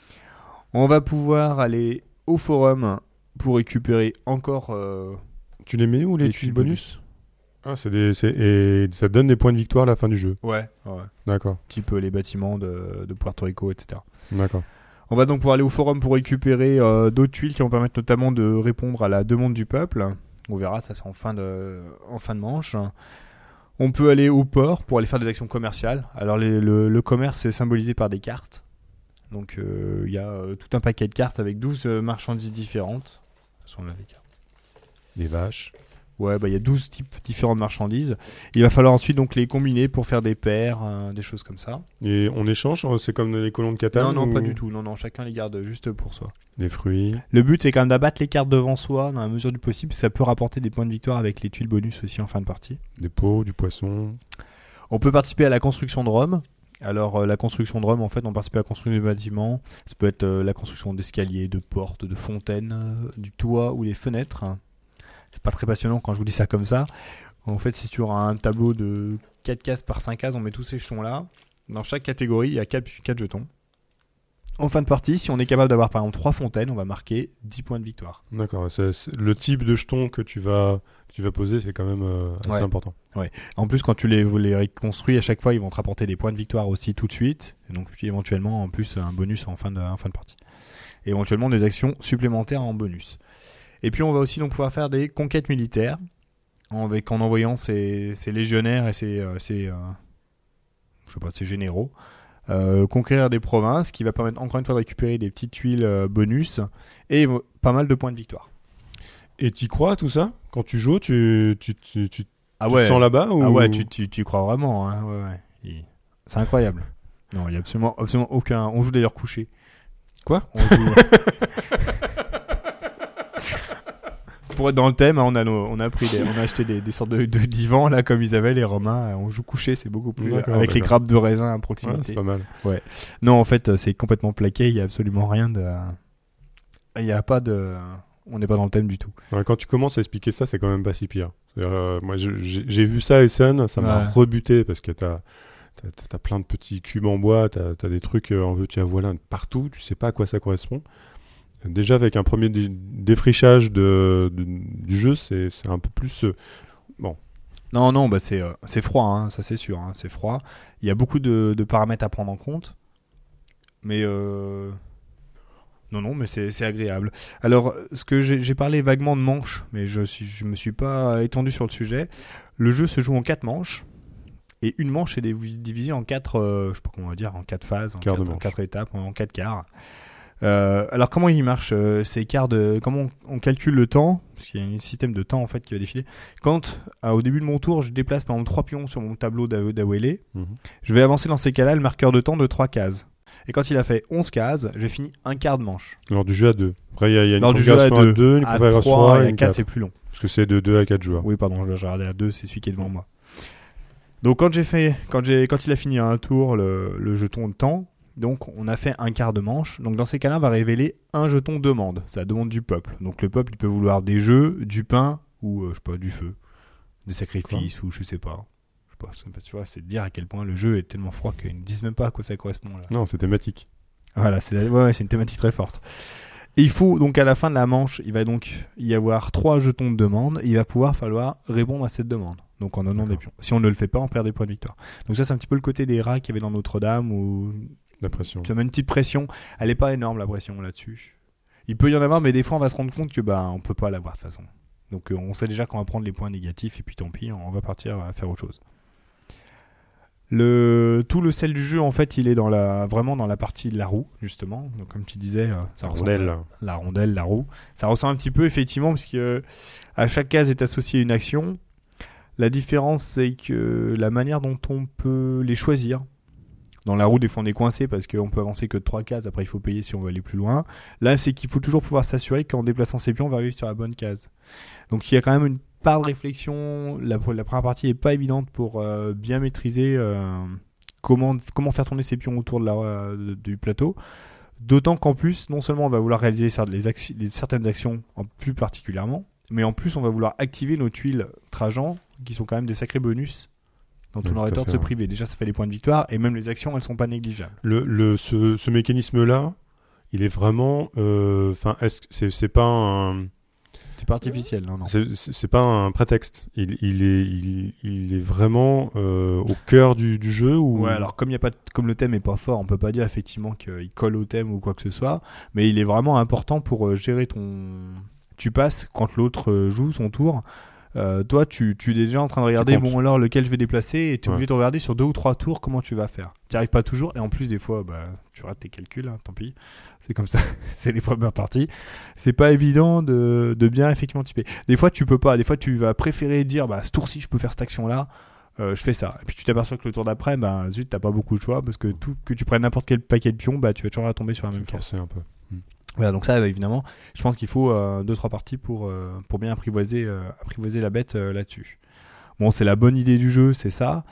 On va pouvoir aller au forum pour récupérer encore... Tu les mets où les tuiles bonus? Ah, et ça donne des points de victoire à la fin du jeu. Ouais. D'accord. Type les bâtiments de Puerto Rico, etc. D'accord. On va donc pouvoir aller au forum pour récupérer d'autres tuiles qui vont permettre notamment de répondre à la demande du peuple. On verra, ça c'est en fin de manche. On peut aller au port pour aller faire des actions commerciales. Alors le commerce est symbolisé par des cartes. Donc il y a tout un paquet de cartes avec 12 marchandises différentes. Ce sont là les cartes. Des vaches. Ouais, il y a 12 types différents de marchandises. Il va falloir ensuite donc les combiner pour faire des paires, des choses comme ça. Et on échange, c'est comme les colons de Catan? Non, pas du tout. Non, chacun les garde juste pour soi. Des fruits. Le but, c'est quand même d'abattre les cartes devant soi dans la mesure du possible. Ça peut rapporter des points de victoire avec les tuiles bonus aussi en fin de partie. Des pots, du poisson. On peut participer à la construction de Rome. Alors, la construction de Rome, en fait, on participe à la construction des bâtiments. Ça peut être la construction d'escaliers, de portes, de fontaines, du toit ou des fenêtres. C'est pas très passionnant quand je vous dis ça comme ça. En fait, c'est sur un tableau de 4 cases par 5 cases, on met tous ces jetons-là. Dans chaque catégorie, il y a 4 jetons. En fin de partie, si on est capable d'avoir par exemple 3 fontaines, on va marquer 10 points de victoire. D'accord, c'est le type de jeton que tu vas poser, c'est quand même assez important. Ouais. En plus, quand tu les reconstruis, à chaque fois, ils vont te rapporter des points de victoire aussi tout de suite. Et donc, puis éventuellement, en plus, un bonus en fin de partie. Et éventuellement, des actions supplémentaires en bonus. Et puis, on va aussi donc pouvoir faire des conquêtes militaires en envoyant ces légionnaires et ces généraux. Conquérir des provinces qui va permettre encore une fois de récupérer des petites tuiles bonus et pas mal de points de victoire. Et t'y crois tout ça? Quand tu joues, tu te sens là-bas ou... Ah ouais, tu crois vraiment, hein, ouais. C'est incroyable. Non, il y a absolument aucun. On joue d'ailleurs couché. Quoi? On joue... Pour être dans le thème, on a acheté des sortes de divans là comme ils avaient les Romains. On joue couché, c'est beaucoup plus avec les grappes de raisin à proximité. Ouais, c'est pas mal. Ouais. Non, en fait, c'est complètement plaqué. Il y a absolument rien de. Il y a pas de. On n'est pas dans le thème du tout. Ouais, quand tu commences à expliquer ça, c'est quand même pas si pire. Moi, j'ai vu ça à Essen, ça m'a rebuté parce que t'as plein de petits cubes en bois, t'as des trucs en veux-tu à voilà partout. Tu sais pas à quoi ça correspond. Déjà avec un premier défrichage du jeu, c'est un peu plus bon. Non, c'est froid, hein, ça c'est sûr, hein, c'est froid. Il y a beaucoup de paramètres à prendre en compte, mais non, mais c'est agréable. Alors, ce que j'ai parlé vaguement de manches, mais je me suis pas étendu sur le sujet. Le jeu se joue en 4 manches. Et une manche est divisée en 4, je sais pas comment on va dire, en 4 phases, en 4 étapes, en 4 quarts. Alors comment il marche ces quarts comment on calcule le temps, parce qu'il y a un système de temps en fait qui va défiler. Quand au début de mon tour je déplace par exemple 3 pions sur mon tableau d'Awele, je vais avancer dans ces cas-là le marqueur de temps de 3 cases. Et quand il a fait 11 cases, j'ai fini un quart de manche. Lors du jeu à 2. Après il y a une configuration à 2, une configuration à 3 et à 4 c'est plus long. Parce que c'est de 2 à 4 joueurs. Oui pardon, je regardais à 2, c'est celui qui est devant moi. Donc quand il a fini à un tour le jeton de temps, donc on a fait un quart de manche. Donc dans ces cas-là, on va révéler un jeton demande. C'est la demande du peuple. Donc le peuple, il peut vouloir des jeux, du pain ou je sais pas, du feu, des sacrifices ou je sais pas Tu vois, c'est dire à quel point le jeu est tellement froid qu'ils ne disent même pas à quoi ça correspond. Là. Non, c'est thématique. Voilà, c'est une thématique très forte. Et il faut donc à la fin de la manche, il va donc y avoir 3 jetons de demande. Et il va falloir répondre à cette demande. Donc en donnant des pions. Si on ne le fait pas, on perd des points de victoire. Donc ça, c'est un petit peu le côté des rats qu'il y avait dans Notre-Dame où la pression. Tu as une petite pression. Elle est pas énorme la pression là-dessus. Il peut y en avoir, mais des fois on va se rendre compte que on peut pas l'avoir de toute façon. Donc on sait déjà qu'on va prendre les points négatifs et puis tant pis, on va partir à faire autre chose. Tout le sel du jeu, en fait, il est vraiment dans la partie de la roue, justement. Donc, comme tu disais, ça ressemble la rondelle, la roue. Ça ressemble un petit peu, effectivement, parce que à chaque case est associée une action. La différence, c'est que la manière dont on peut les choisir. Dans la roue, des fois, on est coincé parce qu'on peut avancer que de 3 cases. Après, il faut payer si on veut aller plus loin. Là, c'est qu'il faut toujours pouvoir s'assurer qu'en déplaçant ses pions, on va arriver sur la bonne case. Donc, il y a quand même une part de réflexion. La première partie est pas évidente pour bien maîtriser comment faire tourner ses pions autour du plateau. D'autant qu'en plus, non seulement on va vouloir réaliser certaines actions en plus particulièrement, mais en plus on va vouloir activer nos tuiles Trajan, qui sont quand même des sacrés bonus dont on aurait tort de se priver. Déjà, ça fait des points de victoire, et même les actions, elles sont pas négligeables. Ce mécanisme-là, il est vraiment... c'est pas un... C'est pas artificiel, non. C'est pas un prétexte. Il est vraiment au cœur du jeu. Ouais, alors comme le thème est pas fort, on peut pas dire effectivement qu'il colle au thème ou quoi que ce soit, mais il est vraiment important pour gérer Tu passes quand l'autre joue son tour. Toi, tu es déjà en train de regarder alors lequel je vais déplacer, et tu es obligé de regarder sur 2 ou 3 tours comment tu vas faire. Tu n'y arrives pas toujours, et en plus des fois tu rates tes calculs, hein, tant pis. C'est comme ça, c'est les premières parties. C'est pas évident de bien effectivement typer. Des fois tu peux pas, des fois tu vas préférer dire ce tour-ci je peux faire cette action-là, je fais ça. Et puis tu t'aperçois que le tour d'après, zut, t'as pas beaucoup de choix, parce que que tu prennes n'importe quel paquet de pions, tu vas toujours tomber sur la même case. Un peu. Voilà, donc ça, évidemment, je pense qu'il faut 2-3 parties pour bien apprivoiser la bête là-dessus. Bon, c'est la bonne idée du jeu, c'est ça.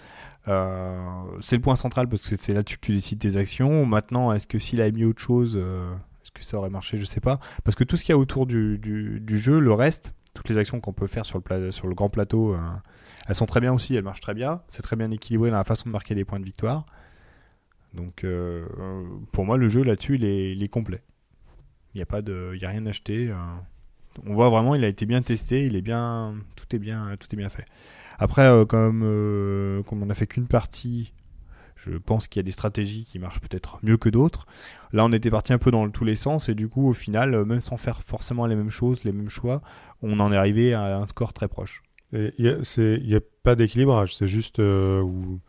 C'est le point central parce que c'est là-dessus que tu décides tes actions. Maintenant, est-ce que s'il avait mis autre chose, est-ce que ça aurait marché? Je sais pas. Parce que tout ce qu'il y a autour du jeu, le reste, toutes les actions qu'on peut faire sur le grand plateau, elles sont très bien aussi, elles marchent très bien. C'est très bien équilibré dans la façon de marquer des points de victoire. Donc, pour moi, le jeu là-dessus, il est complet. Il y a rien à acheter. On voit vraiment, il a été bien testé, tout est bien fait. Après, comme on n'a fait qu'une partie, je pense qu'il y a des stratégies qui marchent peut-être mieux que d'autres. Là, on était parti un peu dans tous les sens, et du coup, au final, même sans faire forcément les mêmes choses, les mêmes choix, on en est arrivé à un score très proche. Il y a pas d'équilibrage, c'est juste où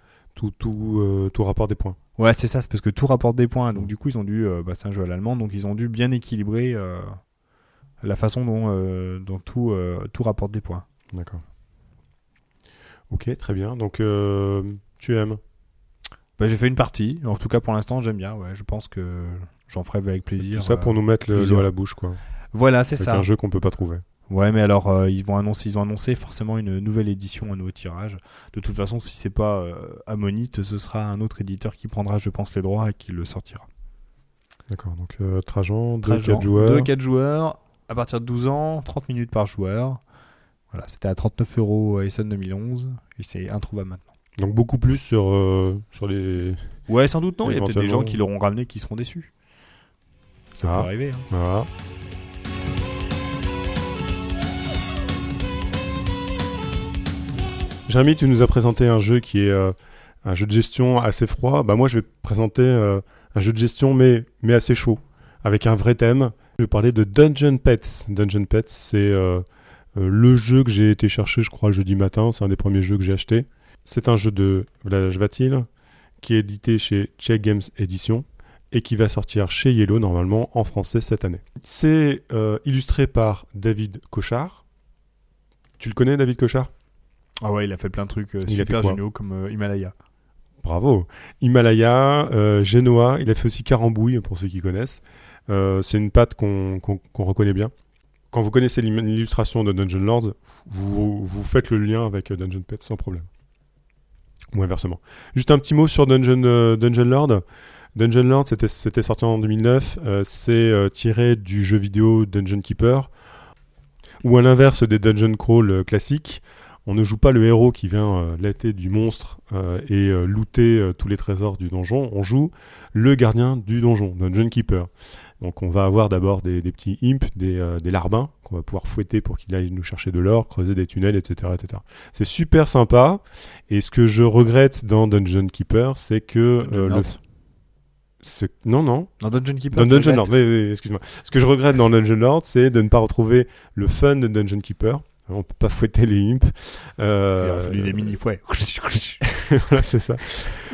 tout rapporte des points. Ouais, c'est ça, c'est parce que tout rapporte des points. Donc du coup, ils ont dû, c'est un jeu à l'allemand, donc ils ont dû bien équilibrer la façon dont tout rapporte des points. D'accord. Ok, très bien. Donc tu aimes? J'ai fait une partie. En tout cas, pour l'instant, j'aime bien. Ouais, je pense que j'en ferai avec plaisir. Tout ça pour nous mettre le doigt à la bouche, quoi. Voilà, c'est ça. C'est un jeu qu'on peut pas trouver. Ouais, mais alors ils ont annoncé forcément une nouvelle édition, un nouveau tirage. De toute façon, si c'est pas Ammonite, ce sera un autre éditeur qui prendra, je pense, les droits et qui le sortira. D'accord, donc Trajan, 2-4 joueurs. 2-4 joueurs, à partir de 12 ans, 30 minutes par joueur. Voilà, c'était à 39€ à Essen 2011 et c'est introuvable maintenant. Donc beaucoup plus sur les... Ouais, sans doute non, il y a peut-être des gens qui l'auront ramené qui seront déçus. Ça peut arriver. Hein. Voilà. Jérémy, tu nous as présenté un jeu qui est un jeu de gestion assez froid. Moi, je vais présenter un jeu de gestion mais assez chaud, avec un vrai thème. Je vais parler de Dungeon Pets. Dungeon Pets, c'est le jeu que j'ai été chercher, je crois, le jeudi matin. C'est un des premiers jeux que j'ai acheté. C'est un jeu de Vlaj Vatil qui est édité chez Check Games Edition et qui va sortir chez Yellow, normalement, en français cette année. C'est illustré par David Cochard. Tu le connais, David Cochard ? Ah ouais, il a fait plein de trucs super géniaux comme Himalaya. Bravo. Himalaya, Genoa, il a fait aussi Carambouille pour ceux qui connaissent. C'est une patte qu'on reconnaît bien. Quand vous connaissez l'illustration de Dungeon Lords, vous faites le lien avec Dungeon Pets sans problème. Ou inversement. Juste un petit mot sur Dungeon Lord. Dungeon Lord, c'était sorti en 2009. C'est tiré du jeu vidéo Dungeon Keeper, ou à l'inverse des Dungeon Crawl classiques. on ne joue pas le héros qui vient latter du monstre et looter tous les trésors du donjon. On joue le gardien du donjon, Dungeon Keeper. Donc on va avoir d'abord des petits imps, des larbins qu'on va pouvoir fouetter pour qu'ils aillent nous chercher de l'or, creuser des tunnels, etc., etc. C'est super sympa. Et ce que je regrette dans Dungeon Keeper, c'est que non. Dans Dungeon Keeper. Dans Dungeon Lord, oui, excuse-moi. Ce que je regrette dans Dungeon Lord, c'est de ne pas retrouver le fun de Dungeon Keeper. On peut pas fouetter les imps. Il a fallu des mini-fouets. Voilà, c'est ça.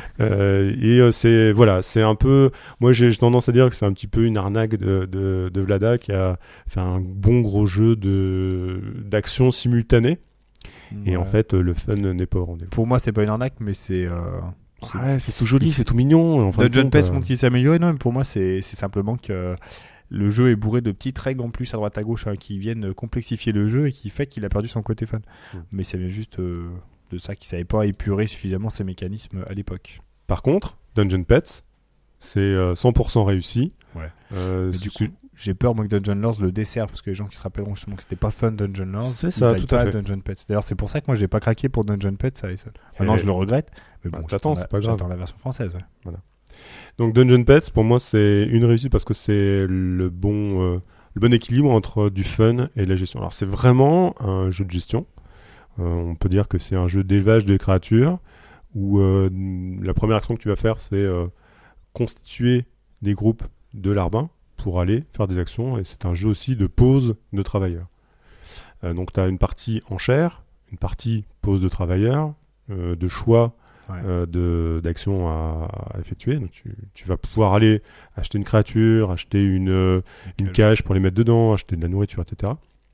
C'est un peu. Moi, j'ai tendance à dire que c'est un petit peu une arnaque de Vlada qui a fait un bon gros jeu d'action simultanée. Ouais. Et en fait, le fun n'est pas au rendez-vous. Pour moi, c'est pas une arnaque, mais c'est tout joli, c'est tout mignon. Dungeon Pets montre qu'il s'est amélioré. Non, mais pour moi, c'est simplement que le jeu est bourré de petites règles en plus à droite à gauche qui viennent complexifier le jeu et qui fait qu'il a perdu son côté fun. Mais ça vient juste de ça qu'il savait pas épurer suffisamment ses mécanismes à l'époque. Par contre, Dungeon Pets, c'est 100% réussi. Ouais. Du coup, j'ai peur moi que Dungeon Lords le dessert parce que les gens qui se rappelleront justement que c'était pas fun Dungeon Lords, c'est ça, tout à fait. Dungeon Pets. D'ailleurs, c'est pour ça que moi j'ai pas craqué pour Dungeon Pets à Essen. Maintenant, je le regrette. Mais bon, c'est pas grave. J'attends la version française. Ouais. Voilà. Donc Dungeon Pets, pour moi, c'est une réussite parce que c'est le bon équilibre entre du fun et de la gestion. Alors c'est vraiment un jeu de gestion. On peut dire que c'est un jeu d'élevage de créatures où la première action que tu vas faire, c'est constituer des groupes de larbins pour aller faire des actions. Et c'est un jeu aussi de pause de travailleurs. Donc tu as une partie enchère, une partie pause de travailleurs, de choix. Ouais. D'actions à effectuer. Donc tu vas pouvoir aller acheter une créature, acheter une cage pour les mettre dedans, acheter de la nourriture, etc.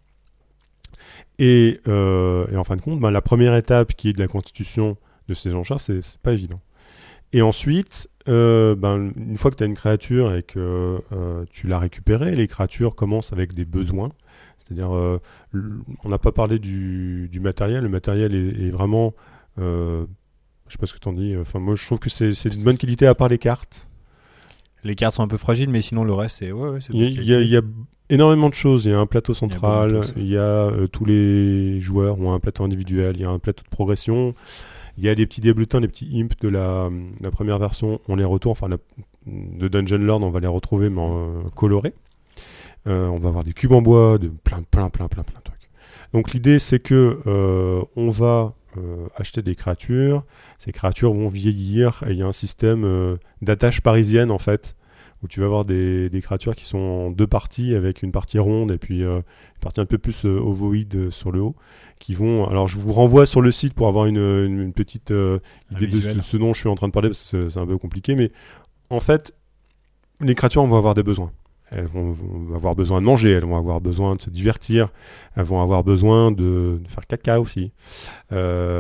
Et en fin de compte, la première étape qui est de la constitution de ces enchères, c'est pas évident. Et ensuite, une fois que tu as une créature et que tu l'as récupérée, les créatures commencent avec des besoins. C'est-à-dire, on n'a pas parlé du matériel. Le matériel est vraiment... je sais pas ce que t'en dis. Enfin, moi, je trouve que c'est de bonne qualité à part les cartes. Les cartes sont un peu fragiles, mais sinon le reste, c'est il y a énormément de choses. Il y a un plateau central. Il y a tous les joueurs ont un plateau individuel. Il y a un plateau de progression. Il y a des petits débutants, des petits imps de la première version. On les retrouve. Enfin, de Dungeon Lord, on va les retrouver, mais colorés. On va avoir des cubes en bois, de plein de trucs. Donc l'idée, c'est que on va acheter des créatures. Ces créatures vont vieillir et il y a un système d'attache parisienne en fait où tu vas avoir des créatures qui sont en deux parties avec une partie ronde et puis une partie un peu plus ovoïde sur le haut qui vont... Alors je vous renvoie sur le site pour avoir une petite idée de ce dont je suis en train de parler parce que c'est un peu compliqué, mais en fait les créatures vont avoir des besoins. Elles vont avoir besoin de manger, elles vont avoir besoin de se divertir, elles vont avoir besoin de faire caca aussi. Oui.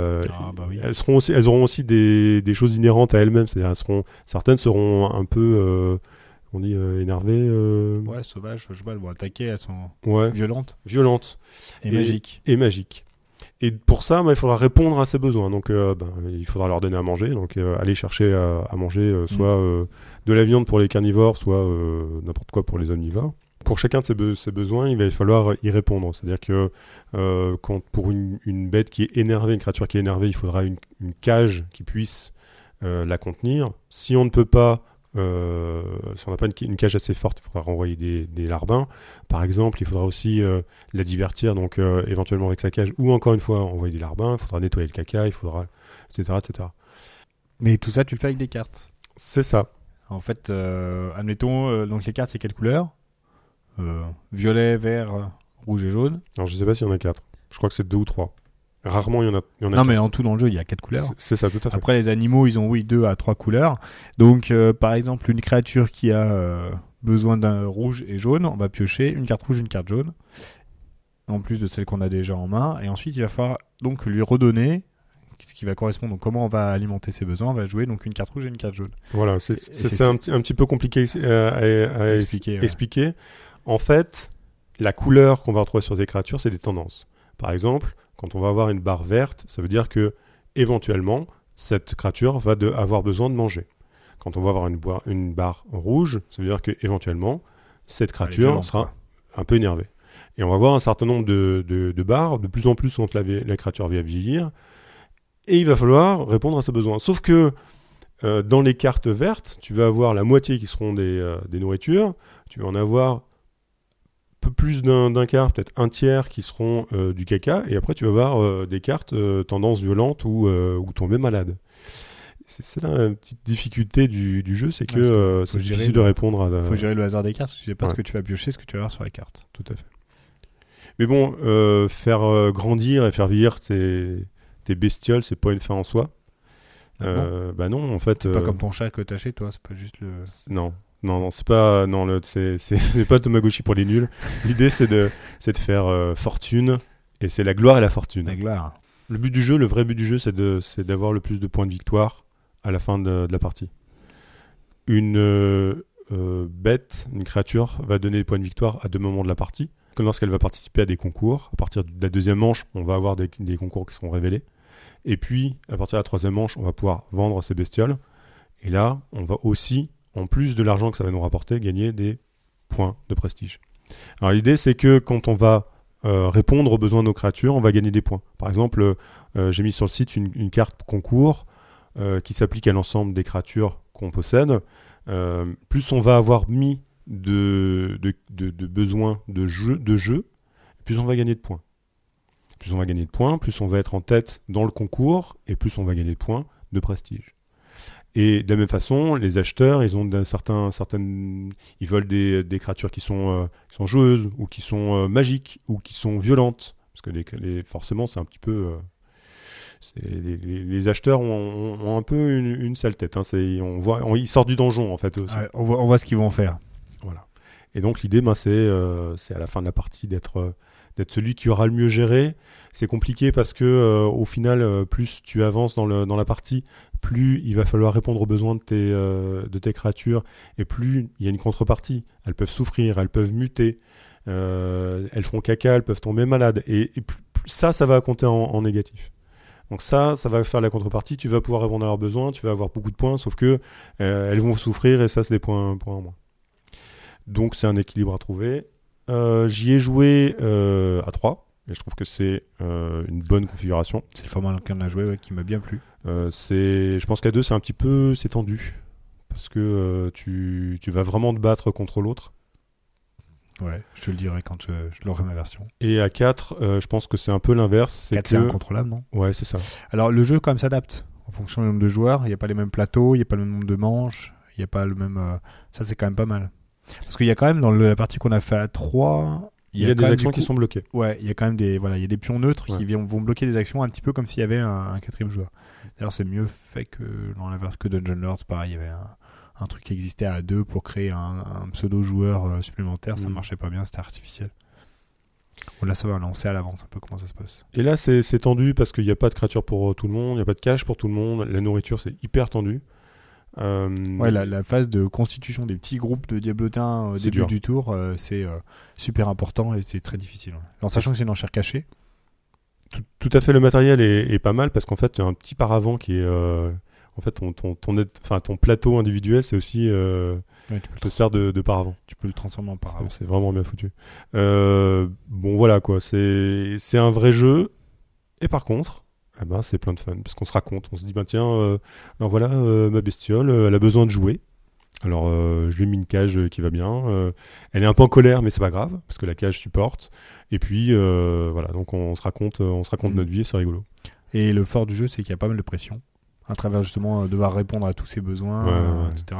Elles auront aussi des choses inhérentes à elles-mêmes, c'est-à-dire certaines seront un peu, énervées. Ouais, sauvages, elles vont attaquer, elles sont violentes. Et magiques. Et pour ça, il faudra répondre à ces besoins. Donc, il faudra leur donner à manger. Donc, aller chercher à manger soit de la viande pour les carnivores, soit n'importe quoi pour les omnivores. Pour chacun de ces besoins, il va falloir y répondre. C'est-à-dire que quand pour une bête qui est énervée, une créature qui est énervée, il faudra une cage qui puisse la contenir. Si on ne peut pas... si on n'a pas une cage assez forte, il faudra renvoyer des larbins. Par exemple, il faudra aussi la divertir, donc éventuellement avec sa cage, ou encore une fois envoyer des larbins. Il faudra nettoyer le caca, il faudra, etc., etc. Mais tout ça, tu le fais avec des cartes. C'est ça. En fait, admettons, donc les cartes, il y a quelle couleur ? Violet, vert, rouge et jaune. Alors je sais pas s'il y en a 4. Je crois que c'est 2 ou 3. Rarement il y en a non 4. Mais en tout dans le jeu il y a 4 couleurs. C'est ça, tout à fait. Après les animaux ils ont 2 à 3 couleurs. Donc par exemple une créature qui a besoin d'un rouge et jaune, on va piocher une carte rouge, une carte jaune. En plus de celle qu'on a déjà en main. Et ensuite il va falloir donc lui redonner ce qui va correspondre. Donc comment on va alimenter ses besoins. On va jouer donc une carte rouge et une carte jaune. Voilà, c'est un petit peu compliqué à expliquer. Ouais. En fait, la couleur qu'on va retrouver sur des créatures, c'est des tendances. Par exemple, quand on va avoir une barre verte, ça veut dire que éventuellement, cette créature va avoir besoin de manger. Quand on va avoir une barre rouge, ça veut dire que éventuellement, cette créature sera un peu énervée. Et on va avoir un certain nombre de barres, de plus en plus quand la créature va vieillir, et il va falloir répondre à ses besoins. Sauf que dans les cartes vertes, tu vas avoir la moitié qui seront des nourritures, tu vas en avoir peu plus d'un quart, peut-être un tiers qui seront du caca, et après tu vas avoir des cartes tendance violente ou tomber malade. C'est là la petite difficulté du jeu, c'est que c'est difficile de répondre à... faut gérer le hasard des cartes, tu sais pas Ouais. ce que tu vas piocher, ce que tu vas avoir sur la carte. Tout à fait. Mais bon, faire grandir et faire vieillir tes bestioles, c'est pas une fin en soi. Bah non, en fait... C'est pas comme ton chat que t'as chez toi, c'est pas juste le... Non, c'est pas... Non, c'est pas Tamagotchi pour les nuls. L'idée, c'est de faire fortune, et c'est la gloire et la fortune. La gloire. Le but du jeu, le vrai but du jeu, c'est d'avoir le plus de points de victoire à la fin de la partie. Une bête, une créature, va donner des points de victoire à 2 moments de la partie. Comme lorsqu'elle va participer à des concours, à partir de la 2e manche, on va avoir des concours qui seront révélés. Et puis, à partir de la 3e manche, on va pouvoir vendre ces bestioles. Et là, on va aussi, en plus de l'argent que ça va nous rapporter, gagner des points de prestige. Alors l'idée, c'est que quand on va répondre aux besoins de nos créatures, on va gagner des points. Par exemple, j'ai mis sur le site une carte concours qui s'applique à l'ensemble des créatures qu'on possède. Plus on va avoir mis de besoins de jeu, plus on va gagner de points. Plus on va gagner de points, plus on va être en tête dans le concours, et plus on va gagner de points de prestige. Et de la même façon, les acheteurs, ils ont ils veulent des créatures qui sont joueuses, ou qui sont magiques, ou qui sont violentes. Parce que forcément, c'est un petit peu... les acheteurs ont un peu une sale tête. Hein. Ils sortent du donjon, en fait. Aussi. Ouais, on voit ce qu'ils vont faire. Voilà. Et donc, l'idée, c'est à la fin de la partie d'être celui qui aura le mieux géré. C'est compliqué parce que au final, plus tu avances dans la partie, plus il va falloir répondre aux besoins de tes créatures, et plus il y a une contrepartie. Elles peuvent souffrir, elles peuvent muter, elles font caca, elles peuvent tomber malades, et ça va compter en négatif. Donc ça va faire la contrepartie. Tu vas pouvoir répondre à leurs besoins, tu vas avoir beaucoup de points, sauf que elles vont souffrir, et ça, c'est des points en moins. Donc c'est un équilibre à trouver. J'y ai joué à 3, et je trouve que c'est une bonne configuration. C'est le format dans lequel on a joué, qui m'a bien plu. Je pense qu'à 2, c'est tendu, parce que tu vas vraiment te battre contre l'autre. Ouais, je te le dirai quand je l'aurai ma version. Et à 4, je pense que c'est un peu l'inverse. 4, c'est incontrôlable, non ? Ouais, c'est ça. Alors le jeu quand même s'adapte en fonction du nombre de joueurs. Il n'y a pas les mêmes plateaux, il n'y a pas le même nombre de manches, il n'y a pas le même... Ça, c'est quand même pas mal. Parce qu'il y a quand même, dans la partie qu'on a fait à 3... Il y a des actions qui sont bloquées. Ouais, il y a quand même il y a des pions neutres qui vont bloquer des actions, un petit peu comme s'il y avait un 4e joueur. D'ailleurs, c'est mieux fait que dans la version que Dungeon Lords. Pareil, il y avait un truc qui existait à 2 pour créer un pseudo-joueur supplémentaire. Ça marchait pas bien, c'était artificiel. Bon, là, ça va, là, on sait à l'avance un peu comment ça se passe. Et là, c'est tendu parce qu'il n'y a pas de créature pour tout le monde, il n'y a pas de cache pour tout le monde, la nourriture, c'est hyper tendu. Ouais, la phase de constitution des petits groupes de diablotins au début du tour, c'est super important, et c'est très difficile. En sachant que c'est une enchère cachée. Tout à fait, le matériel est pas mal, parce qu'en fait, tu as un petit paravent qui est... en fait, ton plateau individuel, c'est aussi... te sert de paravent. Tu peux le transformer en paravent. C'est vraiment bien foutu. Bon, voilà, quoi. C'est un vrai jeu. Et par contre... c'est plein de fun, parce qu'on se raconte, on se dit tiens, alors voilà, ma bestiole, elle a besoin de jouer. Alors je lui ai mis une cage qui va bien. Elle est un peu en colère, mais c'est pas grave, parce que la cage supporte. Et puis voilà, donc on se raconte notre vie, et c'est rigolo. Et le fort du jeu, c'est qu'il y a pas mal de pression, à travers justement devoir répondre à tous ses besoins, etc.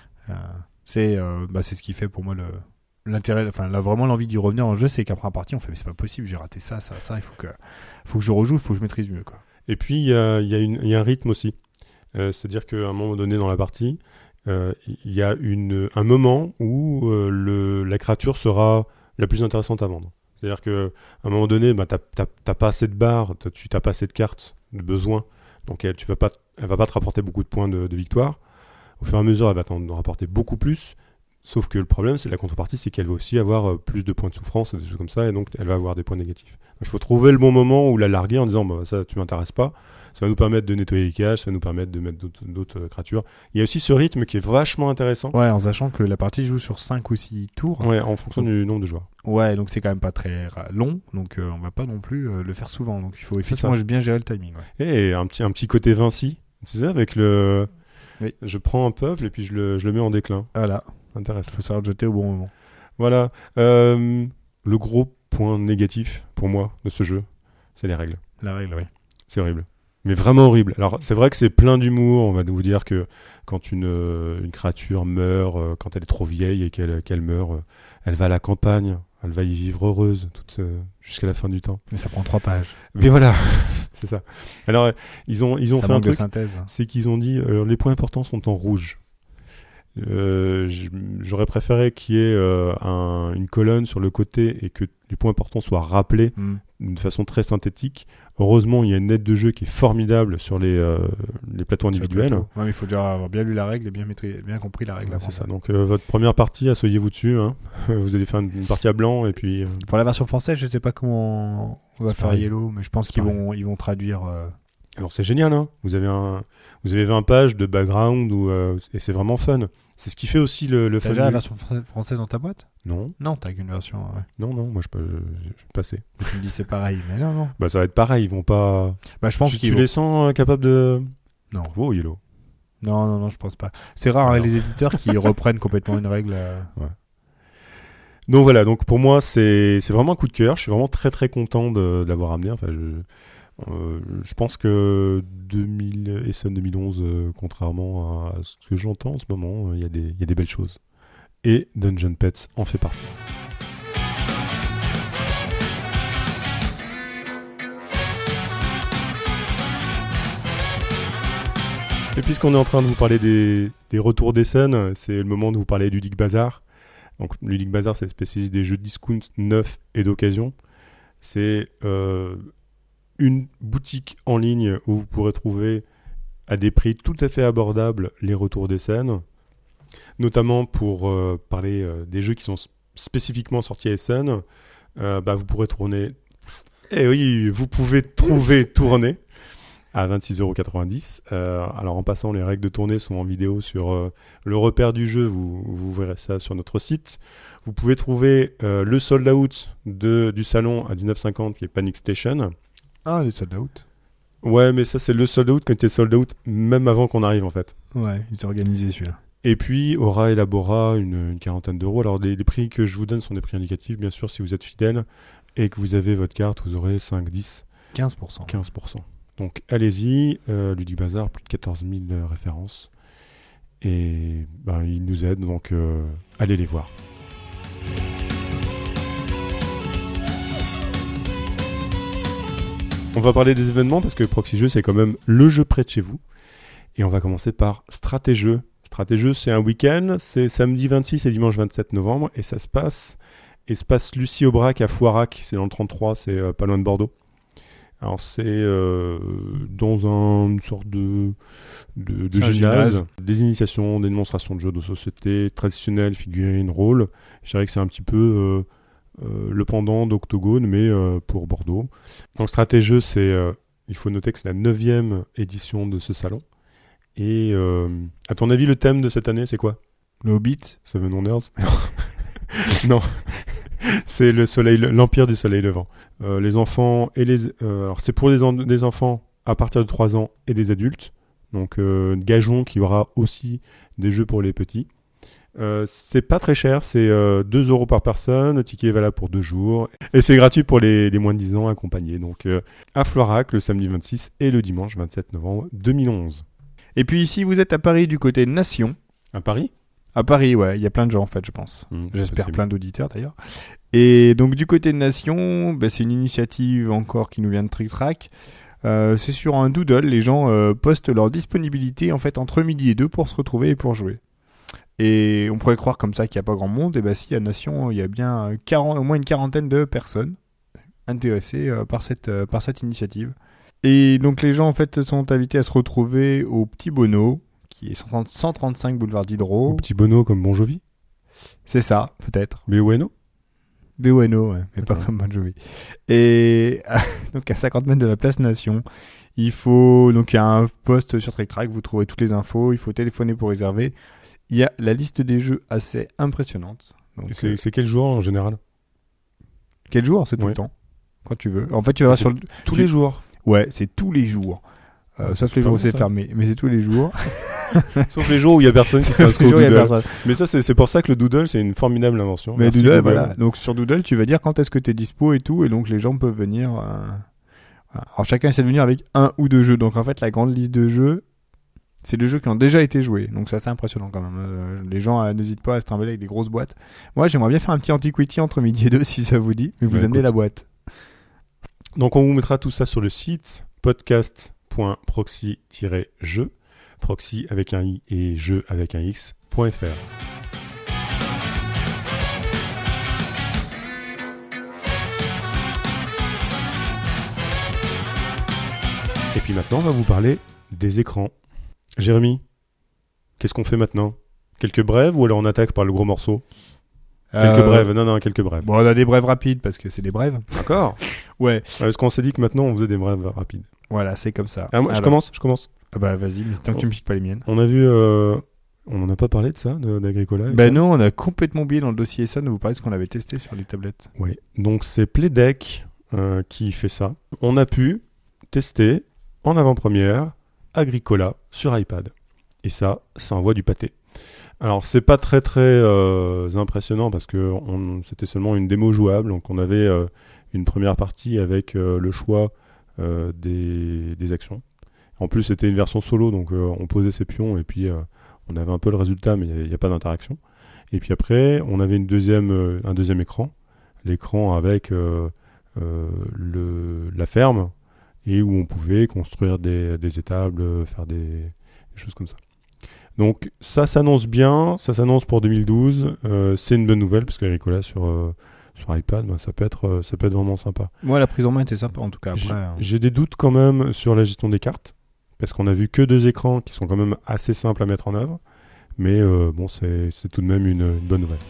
C'est ce qui fait pour moi l'intérêt, vraiment l'envie d'y revenir en jeu, c'est qu'après la partie on fait mais c'est pas possible, j'ai raté ça, il faut que je rejoue, il faut que je maîtrise mieux, quoi. Et puis il y a un rythme aussi, c'est-à-dire qu'à un moment donné dans la partie, il y a un moment où la créature sera la plus intéressante à vendre. C'est-à-dire qu'à un moment donné, t'as pas assez de barres, tu n'as pas assez de cartes de besoin, donc elle va pas te rapporter beaucoup de points de victoire. Au fur et à mesure, elle va t'en rapporter beaucoup plus. Sauf que le problème, c'est la contrepartie, c'est qu'elle va aussi avoir plus de points de souffrance, des choses comme ça, et donc elle va avoir des points négatifs. Donc, il faut trouver le bon moment où la larguer en disant bah, ça, tu m'intéresses pas. Ça va nous permettre de nettoyer les cages, ça va nous permettre de mettre d'autres créatures. Il y a aussi ce rythme qui est vachement intéressant. Ouais, en sachant que la partie joue sur 5 ou 6 tours. Ouais, en fonction du nombre de joueurs. Ouais, donc c'est quand même pas très long, donc on va pas non plus le faire souvent. Donc il faut effectivement bien gérer le timing. Ouais. Et un petit côté Vinci, tu sais, avec le... Oui. Je prends un peuple et puis je le mets en déclin. Voilà. Intéressant. Il faut savoir le jeter au bon moment. Voilà. Le gros point négatif pour moi de ce jeu, c'est les règles. La règle, oui. C'est horrible. Mais vraiment horrible. Alors c'est vrai que c'est plein d'humour. On va vous dire que quand une créature meurt, quand elle est trop vieille et qu'elle meurt, elle va à la campagne, elle va y vivre heureuse jusqu'à la fin du temps. Mais ça prend 3 pages. Mais voilà, c'est ça. Alors ils ont ça fait un truc, synthèse. C'est qu'ils ont dit les points importants sont en rouge. J'aurais préféré qu'il y ait une colonne sur le côté et que les points importants soient rappelés de façon très synthétique. Heureusement, il y a une aide de jeu qui est formidable sur les plateaux individuels. Ouais, mais il faut déjà avoir bien lu la règle et bien compris la règle. Ouais, c'est ça. Donc votre première partie, asseyez-vous dessus. Hein. Vous allez faire une partie à blanc et puis. Pour la version française, je sais pas comment on va faire Yellow, mais je pense qu'ils vont traduire. Alors c'est génial, hein. Vous avez 20 pages de background et c'est vraiment fun. C'est ce qui fait aussi le fun. T'as déjà la version française dans ta boîte ? Non. Non, t'as qu'une version. Ouais. Non, moi je vais passer. Mais tu me dis c'est pareil, mais non. Bah ça va être pareil, ils vont pas. Bah je pense tu les sens capables de. Non. Oh Yellow. Non, je pense pas. C'est rare les éditeurs qui reprennent complètement une règle. Ouais. Donc voilà, donc pour moi c'est vraiment un coup de cœur. Je suis vraiment très très content de l'avoir amené. Enfin je pense que Essen 2011, contrairement à ce que j'entends en ce moment, il y a des belles choses. Et Dungeon Pets en fait partie. Et puisqu'on est en train de vous parler des retours d'Essen, c'est le moment de vous parler du Ludic Bazar. Donc Ludic Bazar, c'est spécialiste des jeux discount neufs et d'occasion. C'est une boutique en ligne où vous pourrez trouver à des prix tout à fait abordables les retours d'Essen, notamment pour parler des jeux qui sont spécifiquement sortis à Essen. Vous pourrez tourner. Eh oui, vous pouvez tourner à 26,90 €. Alors en passant, les règles de tournée sont en vidéo sur le repère du jeu, vous verrez ça sur notre site. Vous pouvez trouver le sold out du salon à 19,50 qui est Panic Station. Ah, le sold out. Ouais, mais ça c'est le sold out quand il est sold out même avant qu'on arrive en fait. Ouais, il s'est organisé celui-là. Et puis Aura élabora une quarantaine d'euros. Alors les prix que je vous donne sont des prix indicatifs, bien sûr, si vous êtes fidèle et que vous avez votre carte, vous aurez 5, 10, 15%. Donc allez-y, Ludic Bazar, plus de 14 000 références. Et ils nous aident, donc allez les voir. On va parler des événements parce que Proxy Jeux, c'est quand même le jeu près de chez vous. Et on va commencer par Stratégeux. Stratégeux, c'est un week-end, c'est samedi 26 et dimanche 27 novembre. Et ça se passe espace Lucie Aubrac à Foirac, c'est dans le 33, c'est pas loin de Bordeaux. Alors c'est dans une sorte de gymnase, des initiations, des démonstrations de jeux de société traditionnels, figurines, rôles. Je dirais que c'est un petit peu le pendant d'Octogone, mais pour Bordeaux. Donc Stratégeux, il faut noter que c'est la 9e édition de ce salon. Et à ton avis, le thème de cette année, c'est quoi ? Le Hobbit ? Seven Wonders ? Non. C'est l'Empire du Soleil Levant. Les enfants et alors c'est pour des enfants à partir de 3 ans et des adultes. Donc gageons qu'il y aura aussi des jeux pour les petits. C'est pas très cher, c'est 2 € par personne, le ticket est valable pour 2 jours et c'est gratuit pour les moins de 10 ans accompagnés. Donc à Floirac le samedi 26 et le dimanche 27 novembre 2011. Et puis ici vous êtes à Paris du côté de Nation. À Paris ? À Paris, ouais, il y a plein de gens en fait, je pense. J'espère possible. Plein d'auditeurs d'ailleurs. Et donc du côté de Nation, c'est une initiative encore qui nous vient de Trick Track. C'est sur un doodle, les gens postent leur disponibilité en fait entre midi et 2 pour se retrouver et pour jouer. Et on pourrait croire comme ça qu'il n'y a pas grand monde, et si à Nation, il y a bien au moins une quarantaine de personnes intéressées par cette initiative. Et donc les gens en fait sont invités à se retrouver au Petit Bono, qui est 135 boulevard Diderot. Au Petit Bono comme Bon Jovi ? C'est ça, peut-être. Bueno. Bueno, ouais, mais pas D'accord. comme Bon Jovi. Et donc à 50 mètres de la place Nation, il y a un poste sur Trick Track, vous trouverez toutes les infos, il faut téléphoner pour réserver. Il y a la liste des jeux assez impressionnante. Donc, C'est quel joueur en général? quel jour? C'est tout Ouais. le temps. Quand tu veux. En fait, tu vas C'est sur le... Tous les jours. Ouais, c'est tous les jours. Sauf c'est les pas jours où bon, c'est ça. fermé. Mais c'est tous les jours. Sauf les jours où il y a personne qui Sauf s'inscrit les au jours où il y a Doodle. personne. Mais ça, c'est pour ça que le Doodle, c'est une formidable invention. Mais Merci, Doodle, voilà. Donc sur Doodle, tu vas dire quand est-ce que t'es dispo et tout. Et donc les gens peuvent venir. Voilà. Alors chacun essaie de venir avec un ou deux jeux. Donc en fait, la grande liste de jeux, c'est des jeux qui ont déjà été joués. Donc c'est assez impressionnant quand même. Les gens n'hésitent pas à se trimballer avec des grosses boîtes. Moi, j'aimerais bien faire un petit Antiquity entre midi et deux si ça vous dit. Mais vous Bah, amenez écoute. la boîte. Donc on vous mettra tout ça sur le site podcast.proxy-jeu, proxy avec un i et jeu avec un x.fr. Et puis maintenant, on va vous parler des écrans. Jérémy, qu'est-ce qu'on fait maintenant? Quelques brèves ou alors on attaque par le gros morceau? Quelques brèves, non, quelques brèves. Bon, on a des brèves rapides parce que c'est des brèves. D'accord. Ouais, Parce qu'on s'est dit que maintenant on faisait des brèves rapides. voilà, c'est comme ça. Ah, moi, je Alors, commence. Ah bah vas-y, mais tant que tu me piques pas les miennes. On a vu, on n'en a pas parlé de ça, d'Agricola. et Ben ça non, on a complètement oublié dans le dossier ça de vous parler de ce qu'on avait testé sur les tablettes. Oui. Donc c'est Playdeck qui fait ça. On a pu tester en avant-première Agricola sur iPad. Et ça envoie du pâté. Alors c'est pas très impressionnant parce que c'était seulement une démo jouable. Donc on avait une première partie avec le choix des actions. En plus c'était une version solo, donc on posait ses pions et puis on avait un peu le résultat, mais il n'y a pas d'interaction. Et puis après on avait un deuxième écran, l'écran avec la ferme, et où on pouvait construire des étables, faire des choses comme ça. Donc ça s'annonce bien, ça s'annonce pour 2012, c'est une bonne nouvelle parce qu'Agricola sur iPad, ça peut être vraiment sympa. Moi, la prise en main était sympa en tout cas. Après, J'ai des doutes quand même sur la gestion des cartes, parce qu'on a vu que 2 écrans qui sont quand même assez simples à mettre en œuvre, mais bon, c'est tout de même une bonne nouvelle.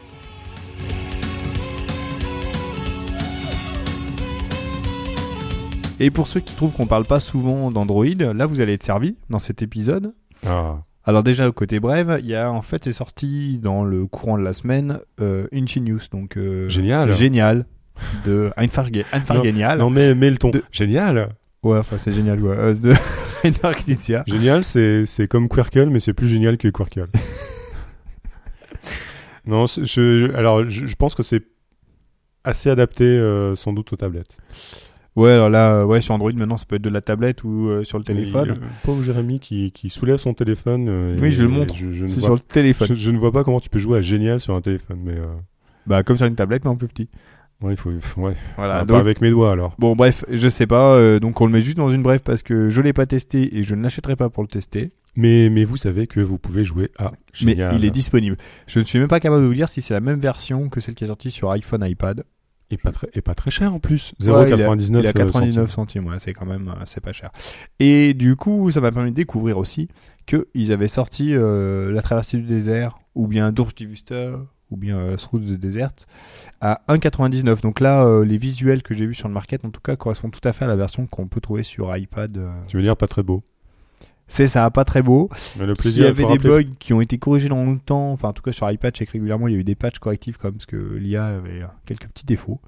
Et pour ceux qui trouvent qu'on parle pas souvent d'Android, là vous allez être servi dans cet épisode. Ah, Alors déjà au côté brève, il y a en fait c'est sorti dans le courant de la semaine Ingenious, donc génial de Einfargenial. non mais le ton. De- Génial. Ouais, enfin c'est génial ouais. De Reinhard Knizia. Génial, c'est comme Quirkle, mais c'est plus génial que Quirkle. Non, je pense que c'est assez adapté sans doute aux tablettes. Ouais, alors là sur Android maintenant ça peut être de la tablette ou sur le téléphone. Le pauvre Jérémy qui soulève son téléphone. Oui, je le montre. Je ne C'est vois, sur le téléphone. je ne vois pas comment tu peux jouer à Génial sur un téléphone, mais Bah comme sur une tablette mais en plus petit. ouais, ouais. Voilà. Pas Donc, avec mes doigts alors. bon bref, je sais pas, donc on le met juste dans une brève parce que je l'ai pas testé et je ne l'achèterai pas pour le tester. Mais vous savez que vous pouvez jouer à Génial. Mais il est disponible. Je ne suis même pas capable de vous dire si c'est la même version que celle qui est sortie sur iPhone, iPad. Et pas très cher en plus. Ouais, 0,99 il est à 99 centimes, ouais, c'est quand même c'est pas cher. Et du coup, ça m'a permis de découvrir aussi qu'ils avaient sorti La Traversée du désert, ou bien Durch die Wüste, ou bien Through the Desert, à 1,99. Donc là, les visuels que j'ai vus sur le market, en tout cas, correspondent tout à fait à la version qu'on peut trouver sur iPad. Tu veux dire pas très beau. C'est ça, pas très beau. Mais le Il plaisir. y avait faut des rappeler- bugs qui ont été corrigés dans le temps. Enfin, en tout cas, sur iPad, je sais que régulièrement, il y a eu des patchs correctifs quand même, parce que l'IA avait quelques petits défauts.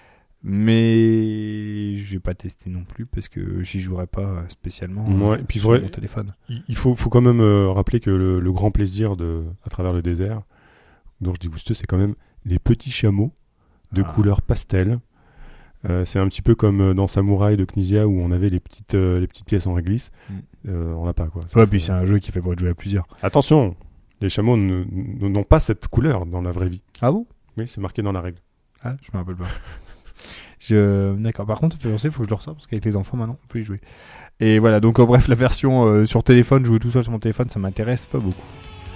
Mais je vais pas tester non plus, parce que j'y jouerai pas spécialement Ouais, et puis sur vrai- mon téléphone. Il faut quand même rappeler que le grand plaisir à travers le désert, dont je dis Wüste, c'est quand même les petits chameaux de couleur pastel. C'est un petit peu comme dans Samouraï de Knizia où on avait les petites pièces en réglisse. On n'a pas quoi. Ouais, puis c'est un jeu qui fait pour être joué à plusieurs. Attention, les chameaux n'ont pas cette couleur dans la vraie vie. Ah bon? Oui, c'est marqué dans la règle. Ah, je me rappelle pas. D'accord. Par contre, ça fait penser, il faut que je le ressorte parce qu'avec les enfants maintenant, on peut y jouer. Et voilà, donc bref, la version sur téléphone, jouer tout seul sur mon téléphone, ça m'intéresse pas beaucoup.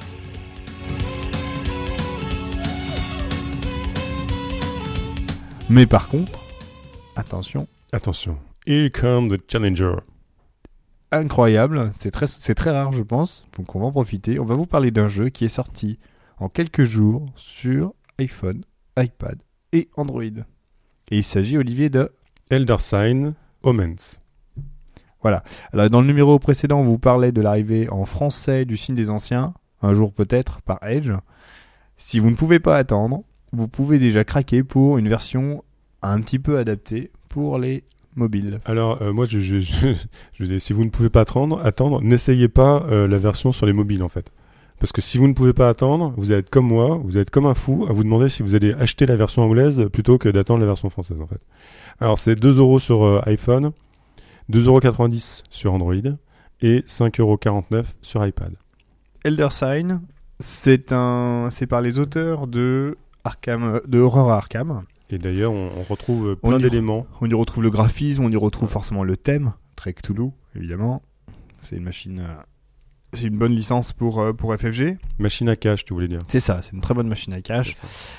Mais par contre, attention, Here come the challenger. incroyable, c'est très rare je pense, donc on va en profiter. On va vous parler d'un jeu qui est sorti en quelques jours sur iPhone, iPad et Android. Et il s'agit, Olivier, de Elder Sign Omens. Voilà. Alors, dans le numéro précédent, on vous parlait de l'arrivée en français du signe des anciens, un jour peut-être, par Edge. Si vous ne pouvez pas attendre, vous pouvez déjà craquer pour une version un petit peu adaptée pour les mobiles. Alors, moi, je dis, si vous ne pouvez pas attendre, n'essayez pas la version sur les mobiles, en fait. Parce que si vous ne pouvez pas attendre, vous allez être comme moi, vous allez être comme un fou à vous demander si vous allez acheter la version anglaise plutôt que d'attendre la version française, en fait. Alors, c'est 2€ sur iPhone, 2,90€ sur Android et 5,49€ sur iPad. Elder Sign, c'est par les auteurs de Horror Arkham. Et d'ailleurs, on retrouve plein d'éléments. On y retrouve le graphisme, on y retrouve forcément le thème, très Cthulhu, évidemment. C'est une machine, c'est une bonne licence pour FFG. Machine à cache, tu voulais dire. C'est ça, c'est une très bonne machine à cache.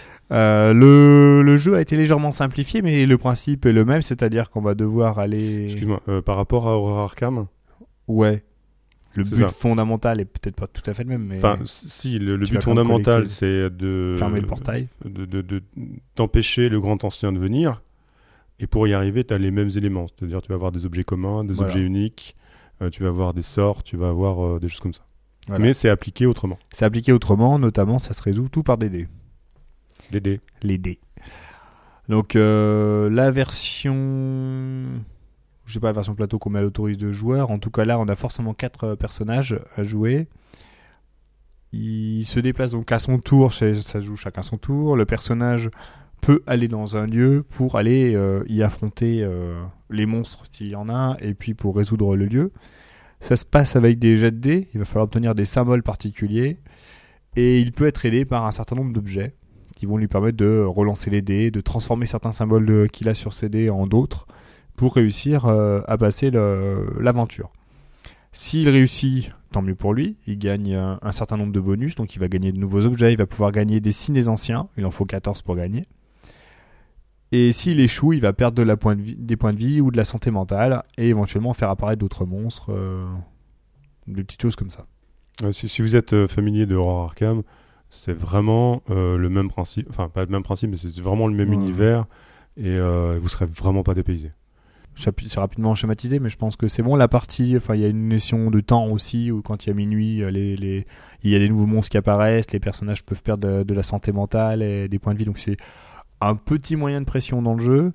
Le jeu a été légèrement simplifié, mais le principe est le même, c'est-à-dire qu'on va devoir aller... Excuse-moi, par rapport à Horror Arkham ? Ouais. Le C'est but ça. fondamental est peut-être pas tout à fait le même, mais... Enfin, si, le Tu vas but quand même fondamental, collecter- c'est de... fermer le portail. D'empêcher le grand ancien de venir. Et pour y arriver, tu as les mêmes éléments. C'est-à-dire, tu vas avoir des objets communs, des Voilà. objets uniques, tu vas avoir des sorts, tu vas avoir des choses comme ça. Voilà. Mais c'est appliqué autrement. C'est appliqué autrement, notamment ça se résout tout par des dés. Les dés. Les dés. Donc la version... Je sais pas la version plateau combien elle autorise de joueurs. En tout cas là on a forcément 4 personnages à jouer. Il se déplace donc à son tour, ça se joue chacun son tour. Le personnage peut aller dans un lieu pour aller y affronter les monstres s'il y en a, et puis pour résoudre le lieu. Ça se passe avec des jets de dés, il va falloir obtenir des symboles particuliers, et il peut être aidé par un certain nombre d'objets qui vont lui permettre de relancer les dés, de transformer certains symboles qu'il a sur ses dés en d'autres, pour réussir à passer l'aventure. S'il réussit, tant mieux pour lui, il gagne un certain nombre de bonus, donc il va gagner de nouveaux objets, il va pouvoir gagner des signes des anciens, il en faut 14 pour gagner. Et s'il échoue, il va perdre des points de vie ou de la santé mentale, et éventuellement faire apparaître d'autres monstres, des petites choses comme ça. Si vous êtes familier de Horror Arkham, c'est vraiment le même principe. Enfin, pas le même principe, mais c'est vraiment le même univers. Et vous serez vraiment pas dépaysé. C'est rapidement schématisé, mais je pense que c'est bon. La partie, enfin, il y a une notion de temps aussi, où quand il y a minuit, il y a des nouveaux monstres qui apparaissent, les personnages peuvent perdre de la santé mentale et des points de vie, donc c'est un petit moyen de pression dans le jeu.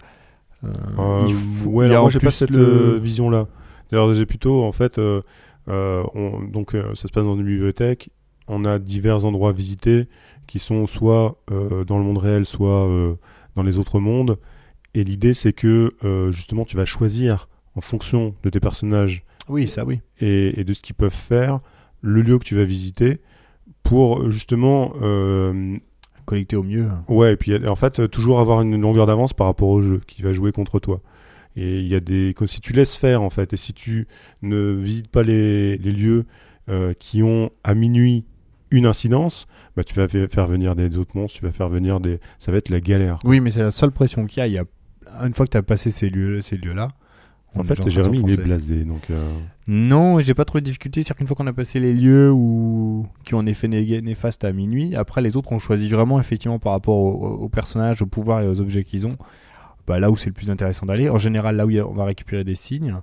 Ouais, alors moi j'ai pas cette vision-là. D'ailleurs, j'ai plutôt, en fait, ça se passe dans une bibliothèque, on a divers endroits visités qui sont soit dans le monde réel, soit dans les autres mondes. Et l'idée, c'est que justement, tu vas choisir en fonction de tes personnages Oui, ça oui. et de ce qu'ils peuvent faire, le lieu que tu vas visiter pour justement collecter au mieux. Ouais, et puis en fait, toujours avoir une longueur d'avance par rapport au jeu qui va jouer contre toi. Et il y a si tu laisses faire en fait, et si tu ne visites pas les lieux qui ont à minuit une incidence, bah tu vas faire venir des autres monstres, tu vas faire venir ça va être la galère. Oui, mais c'est la seule pression qu'il y a. Une fois que tu as passé ces lieux-là. En fait, Jérémy, il est blasé, donc. Non, j'ai pas trop de difficultés. C'est-à-dire qu'une fois qu'on a passé les lieux qui ont un effet néfaste à minuit, après les autres on choisit vraiment effectivement par rapport aux personnages, aux pouvoirs et aux objets qu'ils ont. Bah, là où c'est le plus intéressant d'aller. En général, là où on va récupérer des signes.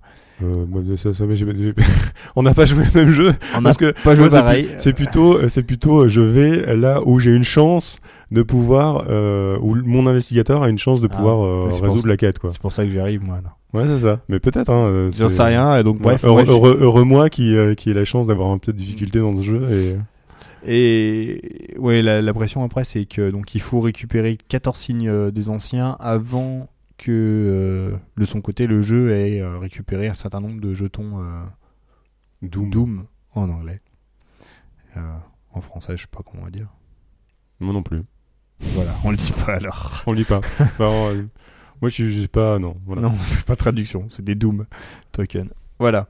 On n'a pas joué le même jeu. On n'a pas joué pareil. C'est plutôt, je vais là où j'ai une chance de pouvoir, où mon investigateur a une chance de pouvoir résoudre la quête, quoi. C'est pour ça que j'y arrive, moi. Là. Ouais, c'est ça. Mais peut-être, hein. J'en sais rien. Et donc, bref. Heureux moi qui ai la chance d'avoir un peu de difficulté dans ce jeu. Et ouais, la pression après, c'est que donc il faut récupérer 14 signes des anciens avant que de son côté le jeu ait récupéré un certain nombre de jetons Doom en anglais. En français, je sais pas comment on va dire. Moi non plus. Voilà, on le dit pas alors. On le dit pas. Moi je sais pas, non. Voilà. Non, on fait pas de traduction, c'est des Doom token. Voilà.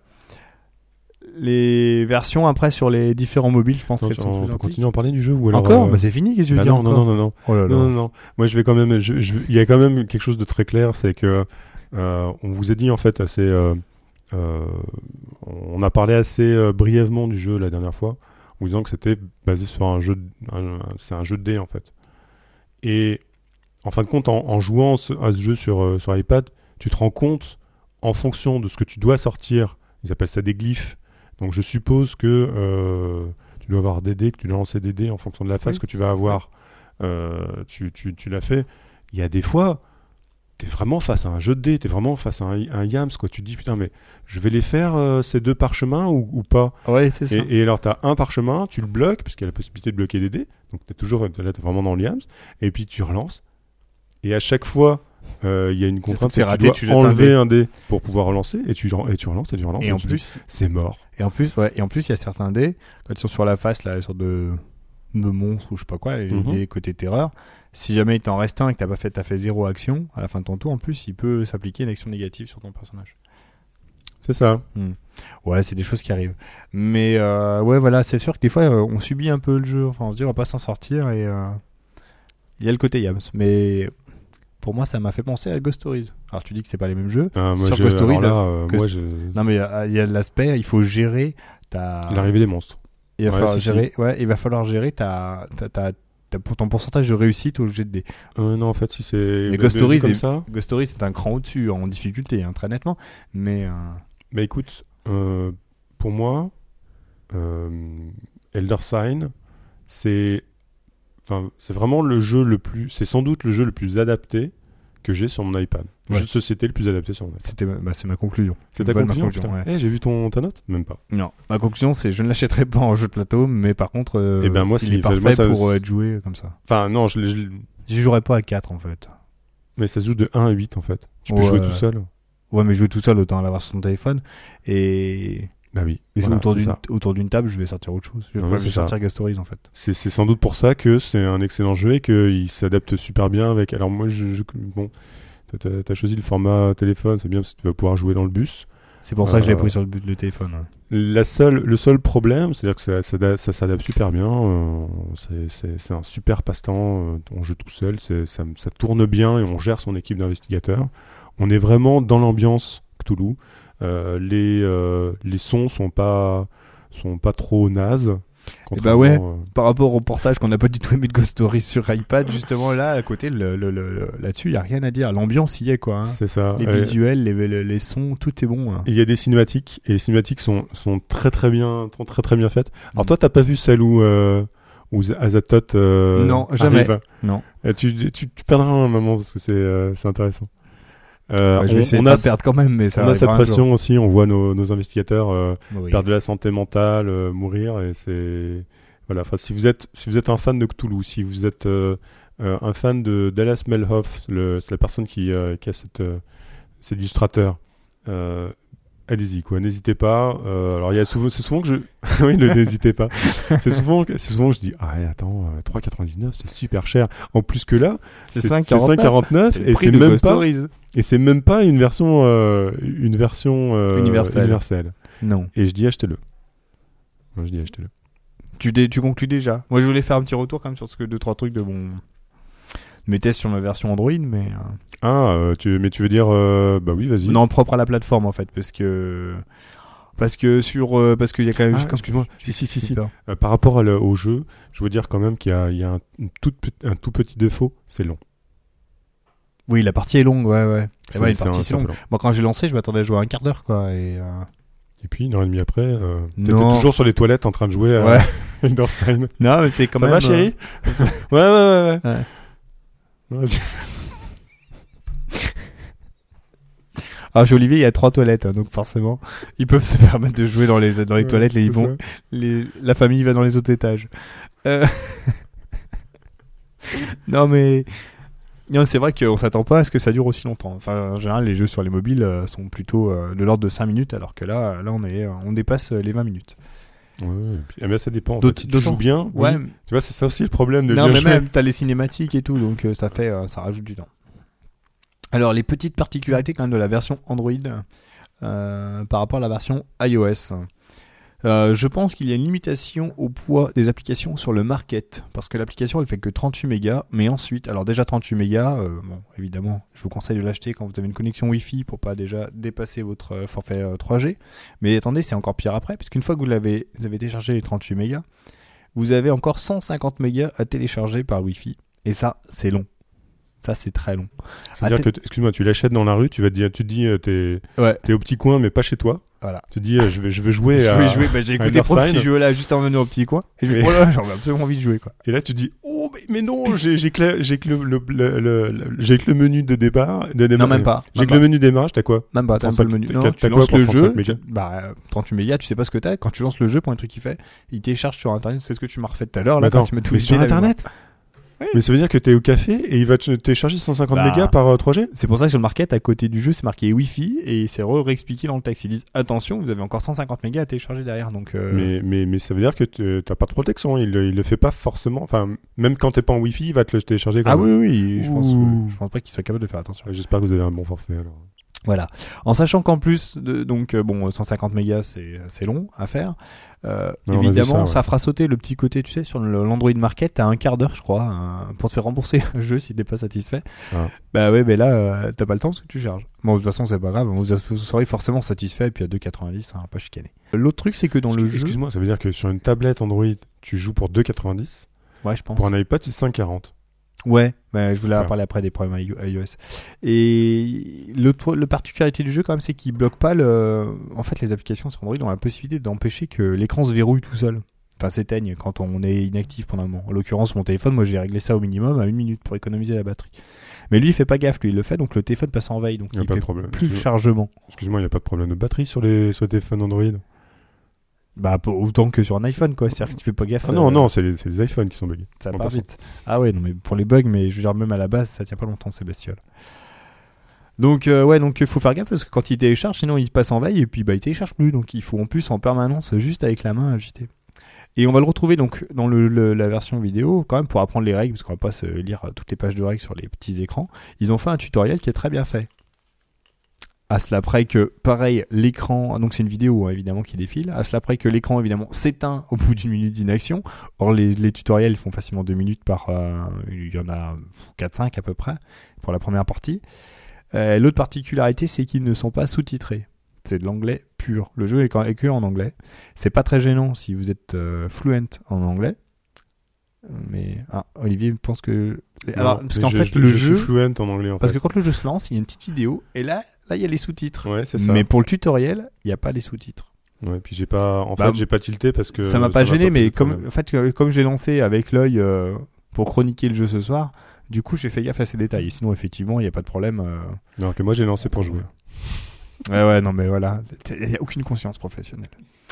Les versions après sur les différents mobiles, je pense qu'elles sont plus On peut gentilles. continuer à en parler du jeu ou alors Encore bah c'est fini, qu'est-ce que tu veux dire encore non. Oh là là. Non. Moi je vais quand même. Il y a quand même quelque chose de très clair, c'est que on vous a dit en fait assez. On a parlé assez brièvement du jeu la dernière fois. ou disant que c'était basé sur c'est un jeu de dés en fait. Et en fin de compte, en jouant à ce jeu sur iPad, tu te rends compte, en fonction de ce que tu dois sortir, ils appellent ça des glyphes. Donc je suppose que tu dois avoir des dés, que tu dois lancer des dés en fonction de la phase que tu vas avoir. Tu l'as fait. Il y a des fois, t'es vraiment face à un jeu de dés, t'es vraiment face à un Yams, quoi. Tu te dis, putain, mais je vais les faire ces 2 parchemins ou pas. Ouais, c'est ça. Et alors, t'as un parchemin, tu le bloques, parce qu'il y a la possibilité de bloquer des dés. Donc, t'es vraiment dans le Yams. Et puis, tu relances. Et à chaque fois, il y a une contrainte, c'est raté, tu dois enlever un dé pour pouvoir relancer. Et tu relances. Et en plus, c'est mort. Et en plus, il y a certains dés, quand ils sont sur la face, là, une sorte de monstre ou je sais pas quoi, les dés côté terreur. Si jamais il t'en reste un et que t'as fait 0 action, à la fin de ton tour, en plus, il peut s'appliquer une action négative sur ton personnage. C'est ça. Ouais, c'est des choses qui arrivent. Mais ouais, voilà, c'est sûr que des fois, on subit un peu le jeu. Enfin, on se dit, on va pas s'en sortir et il y a le côté Yams. Mais pour moi, ça m'a fait penser à Ghost Stories. Alors, tu dis que c'est pas les mêmes jeux. Moi, sur Ghost Stories, non, mais il y a l'aspect, il faut gérer l'arrivée des monstres. Il va falloir gérer. Ouais, il va falloir gérer pour ton pourcentage de réussite au jet de dés. Non, en fait, si c'est. Mais Ghost Stories, c'est un cran au-dessus en difficulté, très nettement. Mais écoute, pour moi, Elder Sign, c'est vraiment le jeu c'est sans doute le jeu le plus adapté que j'ai sur mon iPad. Le jeu de société le plus adapté sur mon iPad. C'est ma conclusion. C'est ta conclusion, ouais. J'ai vu ta note ? Même pas. Non, ma conclusion c'est je ne l'achèterai pas en jeu de plateau, mais par contre, moi, il est parfait pour être joué comme ça. Enfin, non, j'y jouerais pas à 4 en fait. Mais ça se joue de 1 à 8 en fait. Tu peux jouer tout seul. Ouais, mais jouer tout seul, autant l'avoir sur ton téléphone. Et bah oui. Et autour d'une table, je vais sortir autre chose. Je vais sortir Ghost Stories en fait. C'est sans doute pour ça que c'est un excellent jeu et qu'il s'adapte super bien avec. Alors moi, bon, t'as choisi le format téléphone, c'est bien parce que tu vas pouvoir jouer dans le bus. C'est pour ça que je l'ai pris sur le téléphone. Ouais. Le seul problème, c'est-à-dire que ça s'adapte super bien. C'est un super passe-temps. On joue tout seul, ça tourne bien et on gère son équipe d'investigateurs. On est vraiment dans l'ambiance Cthulhu. Les sons sont pas trop nazes. Bah ouais, par rapport au reportage qu'on n'a pas du tout aimé de Ghost Stories sur iPad, justement là à côté là-dessus il y a rien à dire, l'ambiance y est quoi. Hein. C'est ça. Les visuels, les sons, tout est bon. Hein. Il y a des cinématiques et les cinématiques sont très très bien faites. Alors toi t'as pas vu celle où Azathoth non jamais arrive. Non. Tu perdras un moment parce que c'est intéressant. Je vais essayer de pas perdre quand même, mais ça on a cette pression aussi. On voit nos investigateurs perdre de la santé mentale, mourir, et c'est voilà. Enfin, si vous êtes un fan de Cthulhu, si vous êtes un fan de Dallas Melhoff, c'est la personne qui a cet illustrateur. Allez-y quoi, n'hésitez pas. Alors c'est souvent que je oui, n'hésitez pas. C'est souvent que je dis attends, 3,99 c'est super cher. En plus que là, c'est 5,49 et c'est même pas une version universelle. Non. Et je dis achetez-le. Tu conclus déjà. Moi je voulais faire un petit retour quand même sur 2-3 trucs de mes tests sur ma version Android, mais tu veux dire bah oui, vas-y. Non, propre à la plateforme en fait, parce qu'il y a quand même excuse-moi. Si. Par rapport au jeu, je veux dire quand même qu'il y a un tout petit défaut, c'est long. Oui, la partie est longue, ouais. Une partie c'est long. Long. Moi quand j'ai lancé, je m'attendais à jouer un quart d'heure quoi et puis 1h30 après, t'étais toujours sur les toilettes en train de jouer à Elder Sign. Non, mais c'est quand ça même va chérie. Ouais. Vas-y. Alors chez Olivier il y a 3 toilettes donc forcément ils peuvent se permettre de jouer dans les toilettes la famille va dans les autres étages. Non mais c'est vrai qu'on s'attend pas à ce que ça dure aussi longtemps. Enfin en général les jeux sur les mobiles sont plutôt de l'ordre de 5 minutes alors que là on dépasse les 20 minutes. Ouais, mais ça dépend. En fait, si tu joues bien, ouais. Oui, tu vois, c'est ça aussi le problème de bien jouer. Non, mais même t'as les cinématiques et tout, donc ça rajoute du temps. Alors les petites particularités quand même de la version Android par rapport à la version iOS. Je pense qu'il y a une limitation au poids des applications sur le market, parce que l'application elle fait que 38 mégas, mais ensuite, alors déjà 38 mégas, bon évidemment, je vous conseille de l'acheter quand vous avez une connexion Wi-Fi pour pas déjà dépasser votre forfait 3G, mais attendez, c'est encore pire après, puisqu'une fois que vous avez téléchargé les 38 mégas, vous avez encore 150 mégas à télécharger par Wi-Fi, et ça, c'est long. Ça, c'est très long. C'est-à-dire que, excuse-moi, tu l'achètes dans la rue, tu te dis, t'es au petit coin, mais pas chez toi. Voilà. Tu te dis, je veux jouer j'ai écouté pour ce jeu-là juste en venant au petit coin. Et je me dis, oh là, j'en ai absolument envie de jouer, quoi. Et là, tu te dis, oh, mais non, j'ai que le menu de départ. Non, même pas. J'ai que le menu de démarrage, t'as quoi? Même pas, t'as pas le menu. Non, tu lances le jeu. 38 mégas, tu sais pas ce que t'as. Quand tu lances le jeu, pour un truc qu'il fait, il télécharge sur Internet. C'est ce que tu m'as refait tout à l'heure, là, quand tu mets tout sur Internet? Oui. Mais ça veut dire que t'es au café et il va te télécharger 150 mégas par 3G. C'est pour ça que sur le market, à côté du jeu, c'est marqué Wi-Fi et c'est réexpliqué dans le texte. Ils disent attention, vous avez encore 150 mégas à télécharger derrière. Donc mais ça veut dire que t'as pas de protection. Il le fait pas forcément. Enfin, même quand t'es pas en Wi-Fi, il va te le télécharger. Ah oui, je pense pas qu'il soit capable de faire attention. J'espère que vous avez un bon forfait alors. Voilà. En sachant qu'en plus, 150 mégas, c'est long à faire. Évidemment, ça fera sauter le petit côté, tu sais, sur l'Android Market, t'as un quart d'heure, je crois, pour te faire rembourser le jeu si t'es pas satisfait. Ah. Bah ouais, mais là, t'as pas le temps parce que tu charges. Bon, de toute façon, c'est pas grave, vous serez forcément satisfait, et puis à 2,90, ça va pas chicaner. L'autre truc, c'est que dans le jeu... Excuse-moi, ça veut dire que sur une tablette Android, tu joues pour 2,90. Ouais, je pense. Pour un iPad, c'est 5,40. Ouais, je voulais en parler après des problèmes iOS. Et le particularité du jeu quand même, c'est qu'il bloque pas en fait, les applications sur Android ont la possibilité d'empêcher que l'écran se verrouille tout seul. Enfin, s'éteigne quand on est inactif pendant un moment. En l'occurrence, mon téléphone, moi j'ai réglé ça au minimum à 1 minute pour économiser la batterie. Mais lui, il fait pas gaffe, lui il le fait, donc le téléphone passe en veille, donc il fait plus de chargement. Excuse-moi, il y a pas de problème de batterie sur les téléphones Android? Bah, autant que sur un iPhone, quoi. C'est-à-dire que si tu fais pas gaffe. Ah non, c'est les iPhones qui sont buggés. Ça part vite. Ah ouais, non, mais pour les bugs, mais je veux dire, même à la base, ça tient pas longtemps, ces bestioles. Donc, donc, faut faire gaffe parce que quand il télécharge, sinon il passe en veille et puis, il télécharge plus. Donc, il faut en plus en permanence, juste avec la main, agiter. Et on va le retrouver donc dans la version vidéo, quand même, pour apprendre les règles, parce qu'on va pas se lire toutes les pages de règles sur les petits écrans. Ils ont fait un tutoriel qui est très bien fait. À cela près que, pareil, l'écran, donc c'est une vidéo évidemment qui défile, à cela près que l'écran évidemment s'éteint au bout d'1 minute d'inaction. Or les tutoriels font facilement 2 minutes il y en a 4-5 à peu près pour la première partie. L'autre particularité, c'est qu'ils ne sont pas sous-titrés. C'est de l'anglais pur. Le jeu est que en anglais. C'est pas très gênant si vous êtes fluent en anglais. Mais Olivier pense que... Alors, parce qu'en fait, le jeu... Je suis fluent en anglais en fait. Parce que quand le jeu se lance, il y a une petite vidéo et là il y a les sous-titres. Ouais, c'est ça. Mais pour le tutoriel, il n'y a pas les sous-titres. Ouais, puis j'ai pas tilté parce que ça m'a pas gêné, mais comme j'ai lancé avec l'œil pour chroniquer le jeu ce soir, du coup j'ai fait gaffe à ces détails. Et sinon effectivement, il n'y a pas de problème. Non, que moi j'ai lancé pour jouer. Ouais, non mais voilà, il n'y a aucune conscience professionnelle.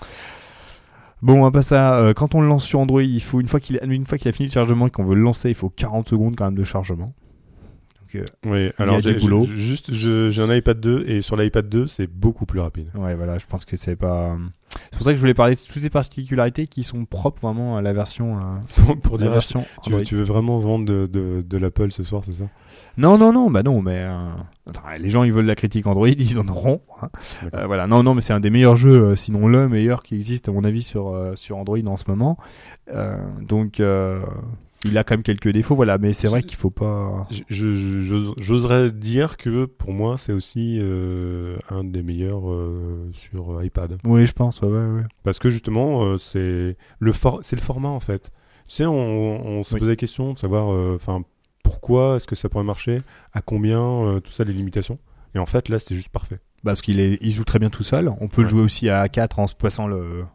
Bon, à part ça, quand on le lance sur Android, il faut une fois qu'il a fini le chargement et qu'on veut le lancer, il faut 40 secondes quand même de chargement. Oui, alors j'ai un iPad 2 et sur l'iPad 2 c'est beaucoup plus rapide. Ouais, voilà, je pense que c'est pas. C'est pour ça que je voulais parler de toutes ces particularités qui sont propres vraiment à la version. Pour dire, version tu veux vraiment vendre de l'Apple ce soir, c'est ça? Non, bah non, mais les gens ils veulent la critique Android, ils en auront. Hein. Voilà, non, mais c'est un des meilleurs jeux, sinon le meilleur qui existe à mon avis sur Android en ce moment. Donc. Il a quand même quelques défauts, voilà, mais c'est vrai qu'il faut pas... J'oserais dire que pour moi, c'est aussi un des meilleurs sur iPad. Oui, je pense, ouais. Parce que justement, c'est le format, en fait. Tu sais, on se posait la question de savoir pourquoi est-ce que ça pourrait marcher, à combien, tout ça, les limitations. Et en fait, là, c'est juste parfait. Parce qu'il joue très bien tout seul. On peut le jouer aussi à 4 en se passant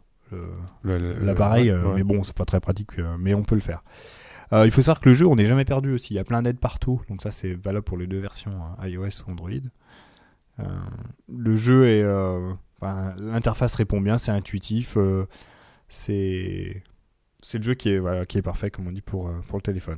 l'appareil, mais bon, c'est pas très pratique, mais on peut le faire. Il faut savoir que le jeu, on n'est jamais perdu aussi. Il y a plein d'aides partout. Donc ça, c'est valable pour les deux versions, iOS ou Android. Le jeu est... l'interface répond bien, c'est intuitif. C'est le jeu qui est parfait, comme on dit, pour le téléphone.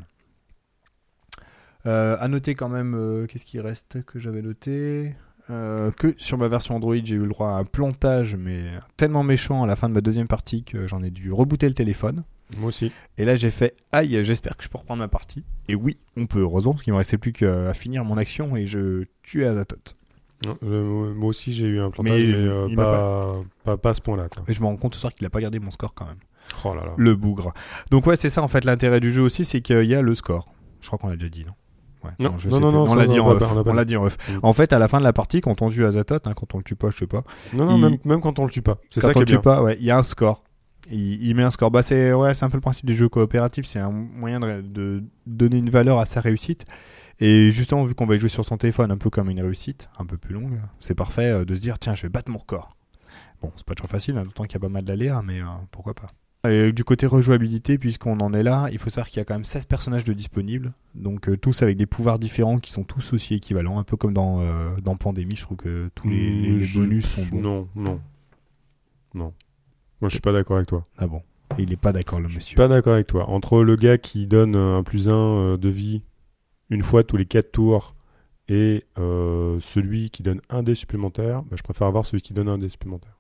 À noter quand même, qu'est-ce qui reste que j'avais noté que sur ma version Android, j'ai eu le droit à un plantage, mais tellement méchant à la fin de ma deuxième partie que j'en ai dû rebooter le téléphone. Moi aussi. Et là j'ai fait aïe, j'espère que je peux reprendre ma partie. Et oui, on peut, heureusement, parce qu'il me restait plus qu'à finir mon action et je tuais Azathoth. Non, moi aussi j'ai eu un plantage, Mais mais il pas à ce point-là, quoi. Et je me rends compte ce soir qu'il a pas gardé mon score quand même. Oh là là. Le bougre. Donc ouais, c'est ça en fait l'intérêt du jeu aussi, c'est qu'il y a le score. Je crois qu'on l'a déjà dit, non? Ouais, Non, je non, sais non, plus. non, On ça, l'a dit en on off. l'a pas On l'a dit en off. En fait, à la fin de la partie, quand on tue Azathoth, quand on le tue pas, je sais pas. Non, il- même quand on le tue pas. C'est Quand ça qui on est le tue bien. pas, ouais, il y a un score. Il met un score. Bah c'est un peu le principe des jeux coopératifs, c'est un moyen de donner une valeur à sa réussite. Et justement, vu qu'on va y jouer sur son téléphone, un peu comme une réussite, un peu plus longue, c'est parfait de se dire tiens, je vais battre mon record. Bon, c'est pas toujours facile, d'autant qu'il y a pas mal d'aléas, mais pourquoi pas. Et du côté rejouabilité, puisqu'on en est là, il faut savoir qu'il y a quand même 16 personnages de disponibles, donc tous avec des pouvoirs différents qui sont tous aussi équivalents, un peu comme dans Pandémie, je trouve que tous les bonus sont bons. Non. Moi, je suis pas d'accord avec toi. Ah bon. Et il est pas d'accord, le Je suis monsieur. pas d'accord avec toi. Entre le gars qui donne un +1 de vie une fois tous les 4 tours et celui qui donne un dé supplémentaire, bah, je préfère avoir celui qui donne un dé supplémentaire.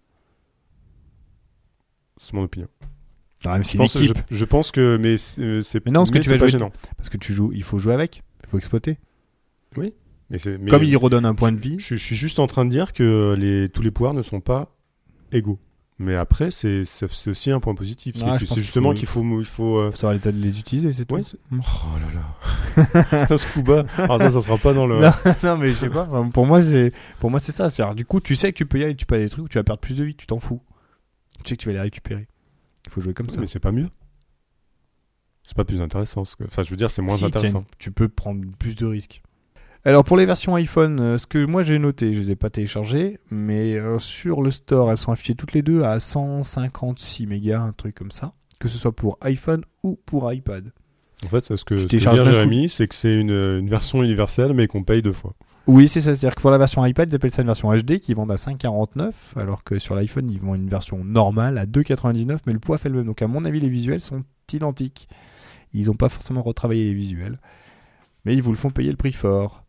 C'est mon opinion. Alors, même si l'équipe, Je pense que mais c'est Mais non, parce que tu vas c'est pas jouer- gênant. parce que il faut jouer avec, il faut exploiter. Mais Comme il redonne un point de vie, je suis juste en train de dire que tous les pouvoirs ne sont pas égaux. Mais après, c'est aussi un point positif. Ah, je C'est pense justement qu'il qu'il faut faut savoir les utiliser, c'est tout. Ouais, oh là là. Un scuba. Alors ça sera pas dans le. Non, non, mais je sais pas. Enfin, pour moi, c'est ça. C'est-à-dire, du coup, tu sais que tu peux y aller, tu peux aller des trucs où tu vas perdre plus de vie, tu t'en fous. Tu sais que tu vas les récupérer. Il faut jouer comme ça. Mais c'est pas mieux. C'est pas plus intéressant. Enfin, je veux dire, c'est moins Si, intéressant. tiens, tu peux prendre plus de risques. Alors pour les versions iPhone, ce que moi j'ai noté, je les ai pas téléchargées, mais sur le store, elles sont affichées toutes les deux à 156 mégas, un truc comme ça, que ce soit pour iPhone ou pour iPad. En fait, ce que veut télécharges dire d'un Jérémy, c'est que c'est une version universelle, mais qu'on paye 2 fois. Oui, c'est ça. C'est-à-dire que pour la version iPad, ils appellent ça une version HD qui vendent à 5,49, alors que sur l'iPhone, ils vendent une version normale à 2,99, mais le poids fait le même. Donc à mon avis, les visuels sont identiques. Ils n'ont pas forcément retravaillé les visuels, mais ils vous le font payer le prix fort.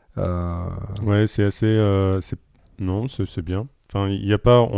Ouais, c'est assez. Non, c'est bien. Enfin, il y a pas.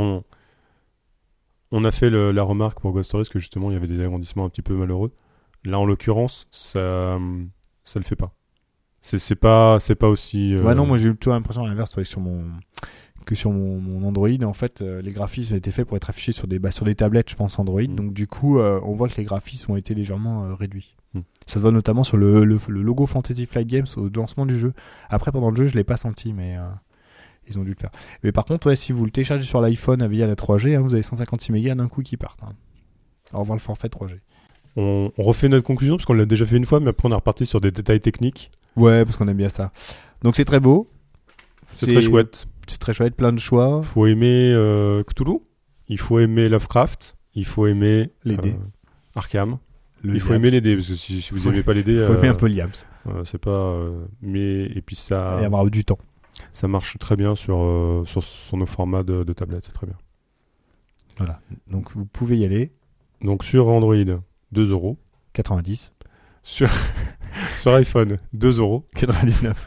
On a fait la remarque pour Ghost Stories que justement il y avait des agrandissements un petit peu malheureux. Là, en l'occurrence, ça le fait pas. C'est pas aussi. Ouais, non, moi j'ai eu plutôt l'impression à l'inverse ouais, que sur mon Android. En fait, les graphismes étaient faits pour être affichés sur des tablettes, je pense, Android. Donc du coup, on voit que les graphismes ont été légèrement réduits. Ça se voit notamment sur le logo Fantasy Flight Games au lancement du jeu. Après, pendant le jeu, je l'ai pas senti, mais ils ont dû le faire. Mais par contre, ouais, si vous le téléchargez sur l'iPhone via la 3G, vous avez 156 mégas d'un coup qui partent. Au revoir le forfait 3G. On refait notre conclusion parce qu'on l'a déjà fait une fois, mais après on est reparti sur des détails techniques. Ouais, parce qu'on aime bien ça. Donc c'est très beau. C'est très chouette. C'est très chouette, plein de choix. Il faut aimer Cthulhu, il faut aimer Lovecraft, il faut aimer les dés. Arkham. Il faut aimer les dés, parce que si vous n'aimez pas les dés... Il faut aimer un peu Liams. C'est pas... mais, et puis ça... Et avoir du temps. Ça marche très bien sur nos formats de tablette, c'est très bien. Voilà, donc vous pouvez y aller. Donc sur Android, 2€. 90. Sur iPhone, 2€. 99.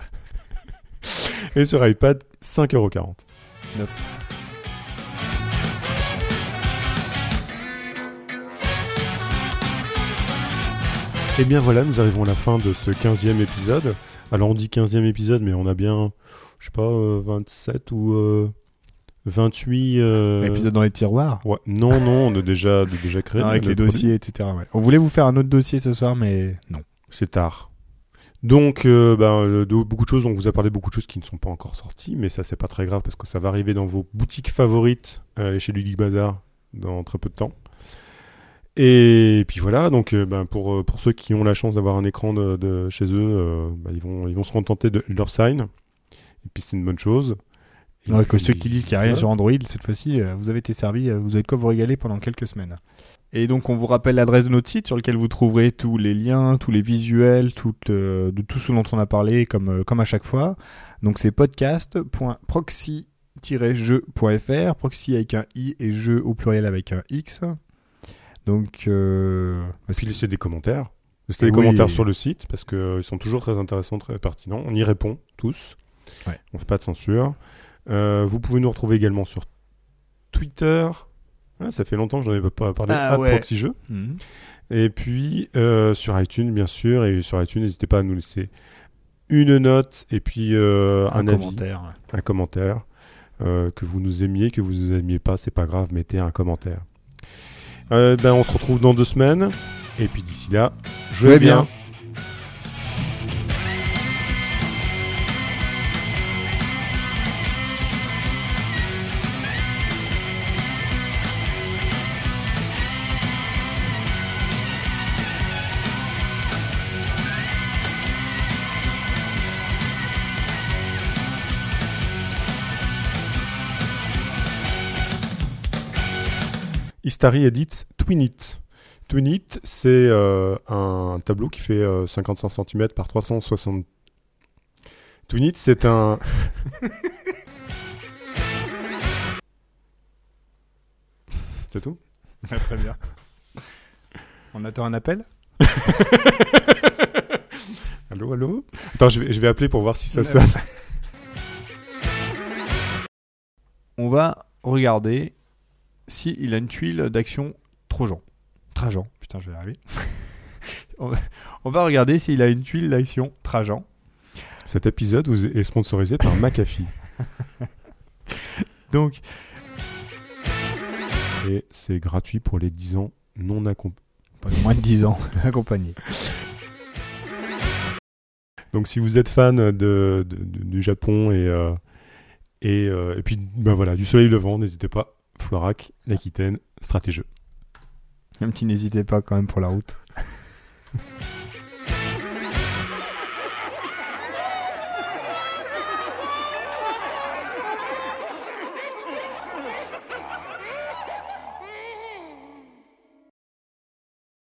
Et sur iPad, 5,40€. 9. Et bien voilà, nous arrivons à la fin de ce 15e épisode. Alors on dit 15e épisode, mais on a bien, je sais pas, 27 ou 28... Épisode dans les tiroirs. Ouais. Non, on a déjà créé. Non, avec les dossiers, etc. Ouais. On voulait vous faire un autre dossier ce soir, mais non. C'est tard. Donc, beaucoup de choses, on vous a parlé de beaucoup de choses qui ne sont pas encore sorties, mais ça, c'est pas très grave parce que ça va arriver dans vos boutiques favorites et chez Ludic Bazar dans très peu de temps. Et puis voilà, donc pour ceux qui ont la chance d'avoir un écran de chez eux, ils vont se contenter de leur sign. Et puis c'est une bonne chose. Ouais, que ceux qui disent qu'il n'y a rien sur Android, cette fois-ci, vous avez été servi, vous avez de quoi vous régaler pendant quelques semaines. Et donc on vous rappelle l'adresse de notre site sur lequel vous trouverez tous les liens, tous les visuels, de tout ce dont on a parlé comme à chaque fois. Donc c'est podcast.proxy-jeu.fr, proxy avec un i et jeu au pluriel avec un x. Donc puis laissez des commentaires. Laissez des commentaires sur le site parce qu'ils sont toujours très intéressants, très pertinents. On y répond tous. Ouais. On fait pas de censure. Vous pouvez nous retrouver également sur Twitter. Ça fait longtemps que je n'en avais pas parlé. Proxy-jeu. Et puis sur iTunes, bien sûr. Et sur iTunes, n'hésitez pas à nous laisser une note et puis un avis, commentaire. un commentaire. Que vous nous aimiez, que vous nous aimiez pas, c'est pas grave, mettez un commentaire. On se retrouve dans 2 semaines. Et puis d'ici là, jouez bien. Istari édite Twinit. Twinit, c'est un tableau qui fait 55 cm par 360. Twinit, c'est un... C'est tout ? Très bien. On attend un appel ? Allô ? Attends, je vais appeler pour voir si ça sonne. On va regarder s'il a une tuile d'action Trajan. Putain, je vais y arriver. On va regarder s'il a une tuile d'action Trajan. Cet épisode est sponsorisé par McAfee. Donc, et c'est gratuit pour les 10 ans non accompagnés. Pas de moins de 10 ans accompagnés. Donc si vous êtes fan du Japon et puis voilà, du soleil levant, n'hésitez pas. Florac, l'Aquitaine, Stratégeux. Même si n'hésitez pas quand même pour la route.